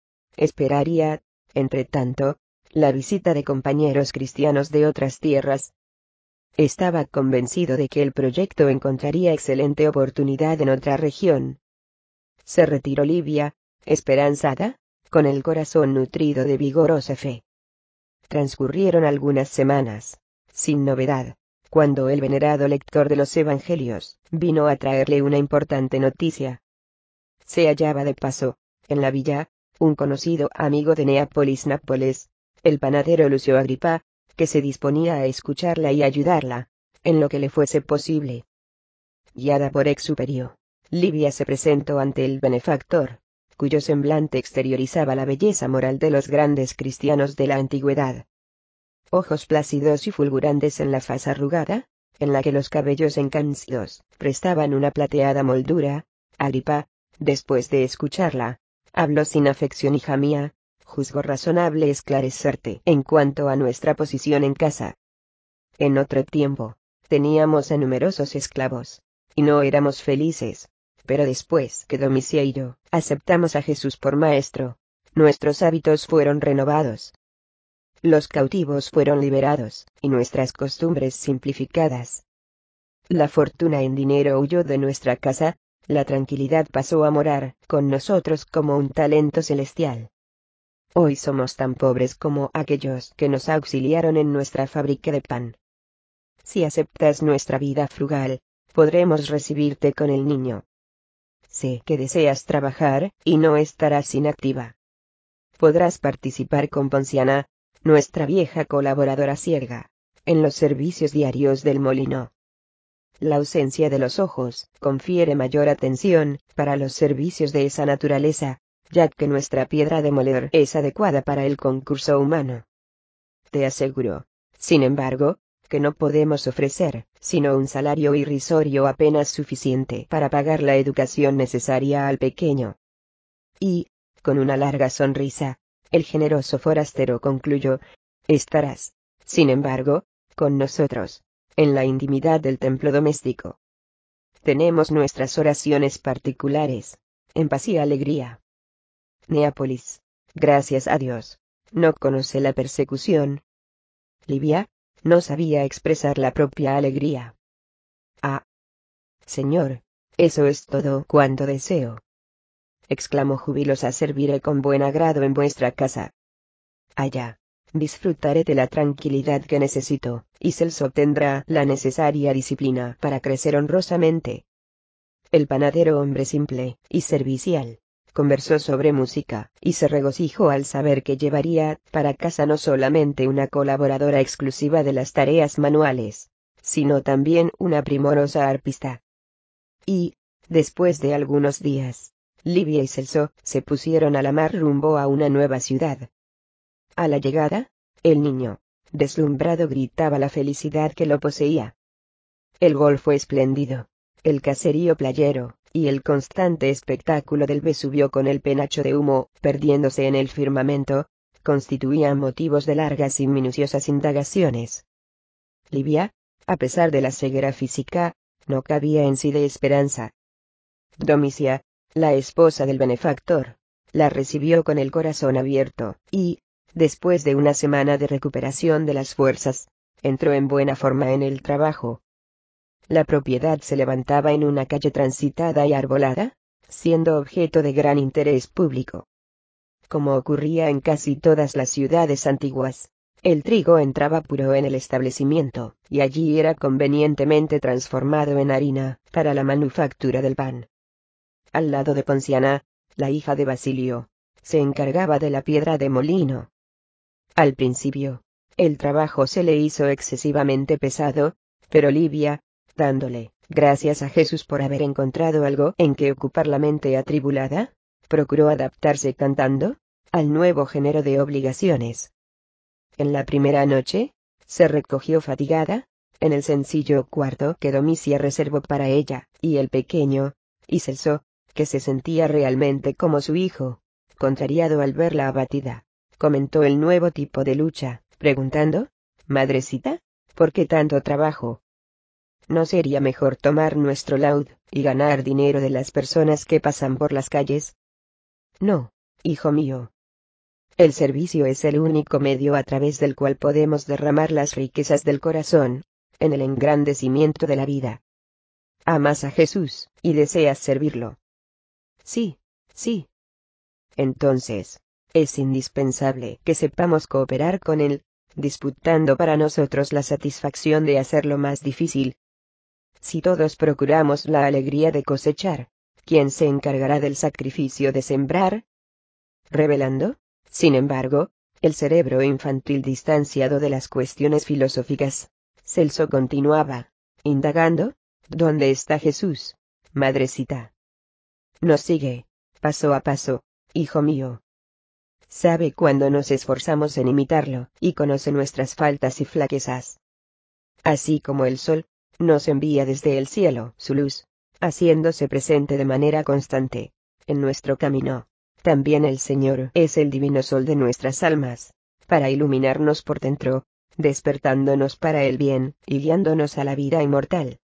Esperaría, entre tanto, la visita de compañeros cristianos de otras tierras. Estaba convencido de que el proyecto encontraría excelente oportunidad en otra región. Se retiró Livia, esperanzada, con el corazón nutrido de vigorosa fe. Transcurrieron algunas semanas, sin novedad, cuando el venerado lector de los Evangelios vino a traerle una importante noticia. Se hallaba de paso, en la villa, un conocido amigo de Neápolis Nápoles, el panadero Lucio Agripa, que se disponía a escucharla y ayudarla, en lo que le fuese posible. Guiada por Exuperio, Livia se presentó ante el benefactor, cuyo semblante exteriorizaba la belleza moral de los grandes cristianos de la antigüedad. Ojos plácidos y fulgurantes en la faz arrugada, en la que los cabellos encancidos prestaban una plateada moldura, Agripa, después de escucharla, habló sin afección: hija mía, juzgo razonable esclarecerte en cuanto a nuestra posición en casa. En otro tiempo, teníamos a numerosos esclavos, y no éramos felices, pero después que Domicia y yo aceptamos a Jesús por Maestro, nuestros hábitos fueron renovados. Los cautivos fueron liberados, y nuestras costumbres simplificadas. La fortuna en dinero huyó de nuestra casa, la tranquilidad pasó a morar con nosotros como un talento celestial. Hoy somos tan pobres como aquellos que nos auxiliaron en nuestra fábrica de pan. Si aceptas nuestra vida frugal, podremos recibirte con el niño. Sé que deseas trabajar, y no estarás inactiva. Podrás participar con Ponciana, nuestra vieja colaboradora ciega, en los servicios diarios del molino. La ausencia de los ojos confiere mayor atención para los servicios de esa naturaleza, ya que nuestra piedra de moler es adecuada para el concurso humano. Te aseguro, sin embargo, que no podemos ofrecer sino un salario irrisorio apenas suficiente para pagar la educación necesaria al pequeño. Y, con una larga sonrisa, el generoso forastero concluyó: estarás, sin embargo, con nosotros, en la intimidad del templo doméstico. Tenemos nuestras oraciones particulares, en paz y alegría. Neápolis, gracias a Dios, no conoce la persecución. Livia, no sabía expresar la propia alegría. Ah, Señor, eso es todo cuanto deseo. Exclamó jubilosa: serviré con buen agrado en vuestra casa. Allá, disfrutaré de la tranquilidad que necesito, y Celso tendrá la necesaria disciplina para crecer honrosamente. El panadero, hombre simple y servicial, conversó sobre música, y se regocijó al saber que llevaría para casa no solamente una colaboradora exclusiva de las tareas manuales, sino también una primorosa arpista. Y, después de algunos días, Livia y Celso se pusieron a la mar rumbo a una nueva ciudad. A la llegada, el niño, deslumbrado, gritaba la felicidad que lo poseía. El golfo espléndido, el caserío playero, y el constante espectáculo del Vesubio con el penacho de humo perdiéndose en el firmamento, constituían motivos de largas y minuciosas indagaciones. Livia, a pesar de la ceguera física, no cabía en sí de esperanza. Domicia, la esposa del benefactor, la recibió con el corazón abierto, y, después de una semana de recuperación de las fuerzas, entró en buena forma en el trabajo. La propiedad se levantaba en una calle transitada y arbolada, siendo objeto de gran interés público. Como ocurría en casi todas las ciudades antiguas, el trigo entraba puro en el establecimiento, y allí era convenientemente transformado en harina, para la manufactura del pan. Al lado de Ponciana, la hija de Basilio, se encargaba de la piedra de molino. Al principio, el trabajo se le hizo excesivamente pesado, pero Livia, dándole gracias a Jesús por haber encontrado algo en que ocupar la mente atribulada, procuró adaptarse cantando al nuevo género de obligaciones. En la primera noche, se recogió fatigada, en el sencillo cuarto que Domicia reservó para ella, y el pequeño, y Celso, que se sentía realmente como su hijo, contrariado al verla abatida, comentó el nuevo tipo de lucha, preguntando: «Madrecita, ¿por qué tanto trabajo? ¿No sería mejor tomar nuestro laúd y ganar dinero de las personas que pasan por las calles?» «No, hijo mío. El servicio es el único medio a través del cual podemos derramar las riquezas del corazón, en el engrandecimiento de la vida. Amas a Jesús, y deseas servirlo». «Sí, sí». «Entonces, es indispensable que sepamos cooperar con Él, disputando para nosotros la satisfacción de hacerlo más difícil. Si todos procuramos la alegría de cosechar, ¿quién se encargará del sacrificio de sembrar?» Revelando, sin embargo, el cerebro infantil distanciado de las cuestiones filosóficas, Celso continuaba, indagando: «¿Dónde está Jesús, madrecita? Nos sigue, paso a paso, hijo mío. Sabe cuando nos esforzamos en imitarlo, y conoce nuestras faltas y flaquezas. Así como el sol nos envía desde el cielo su luz, haciéndose presente de manera constante en nuestro camino, también el Señor es el divino sol de nuestras almas, para iluminarnos por dentro, despertándonos para el bien, y guiándonos a la vida inmortal».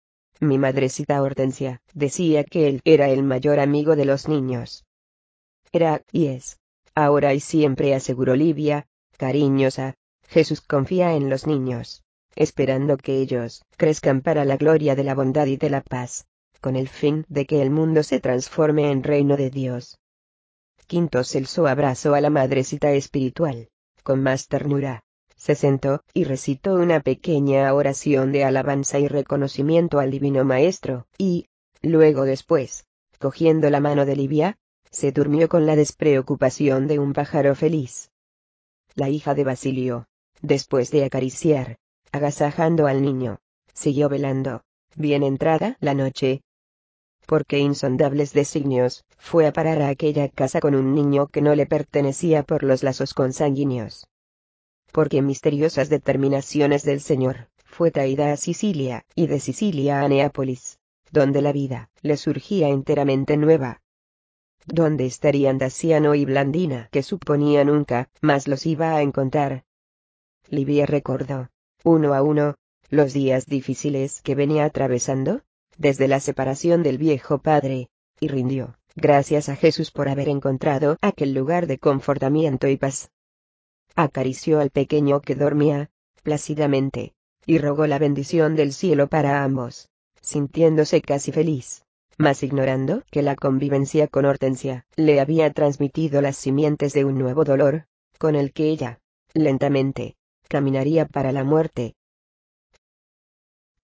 Mi madrecita Hortensia decía que él era el mayor amigo de los niños. Era, y es, ahora y siempre, aseguró Livia, cariñosa. Jesús confía en los niños, esperando que ellos crezcan para la gloria de la bondad y de la paz, con el fin de que el mundo se transforme en reino de Dios. Quinto Celso abrazó a la madrecita espiritual, con más ternura, se sentó y recitó una pequeña oración de alabanza y reconocimiento al Divino Maestro, y, luego después, cogiendo la mano de Livia, se durmió con la despreocupación de un pájaro feliz. La hija de Basilio, después de acariciar, agasajando al niño, siguió velando, bien entrada la noche. Porque insondables designios, fue a parar a aquella casa con un niño que no le pertenecía por los lazos consanguíneos. Porque misteriosas determinaciones del Señor, fue traída a Sicilia, y de Sicilia a Neápolis, donde la vida le surgía enteramente nueva. ¿Dónde estarían Daciano y Blandina, que suponía nunca más los iba a encontrar? Livia recordó, uno a uno, los días difíciles que venía atravesando, desde la separación del viejo padre, y rindió gracias a Jesús por haber encontrado aquel lugar de confortamiento y paz. Acarició al pequeño que dormía plácidamente, y rogó la bendición del cielo para ambos, sintiéndose casi feliz, mas ignorando que la convivencia con Hortensia le había transmitido las simientes de un nuevo dolor, con el que ella, lentamente, caminaría para la muerte.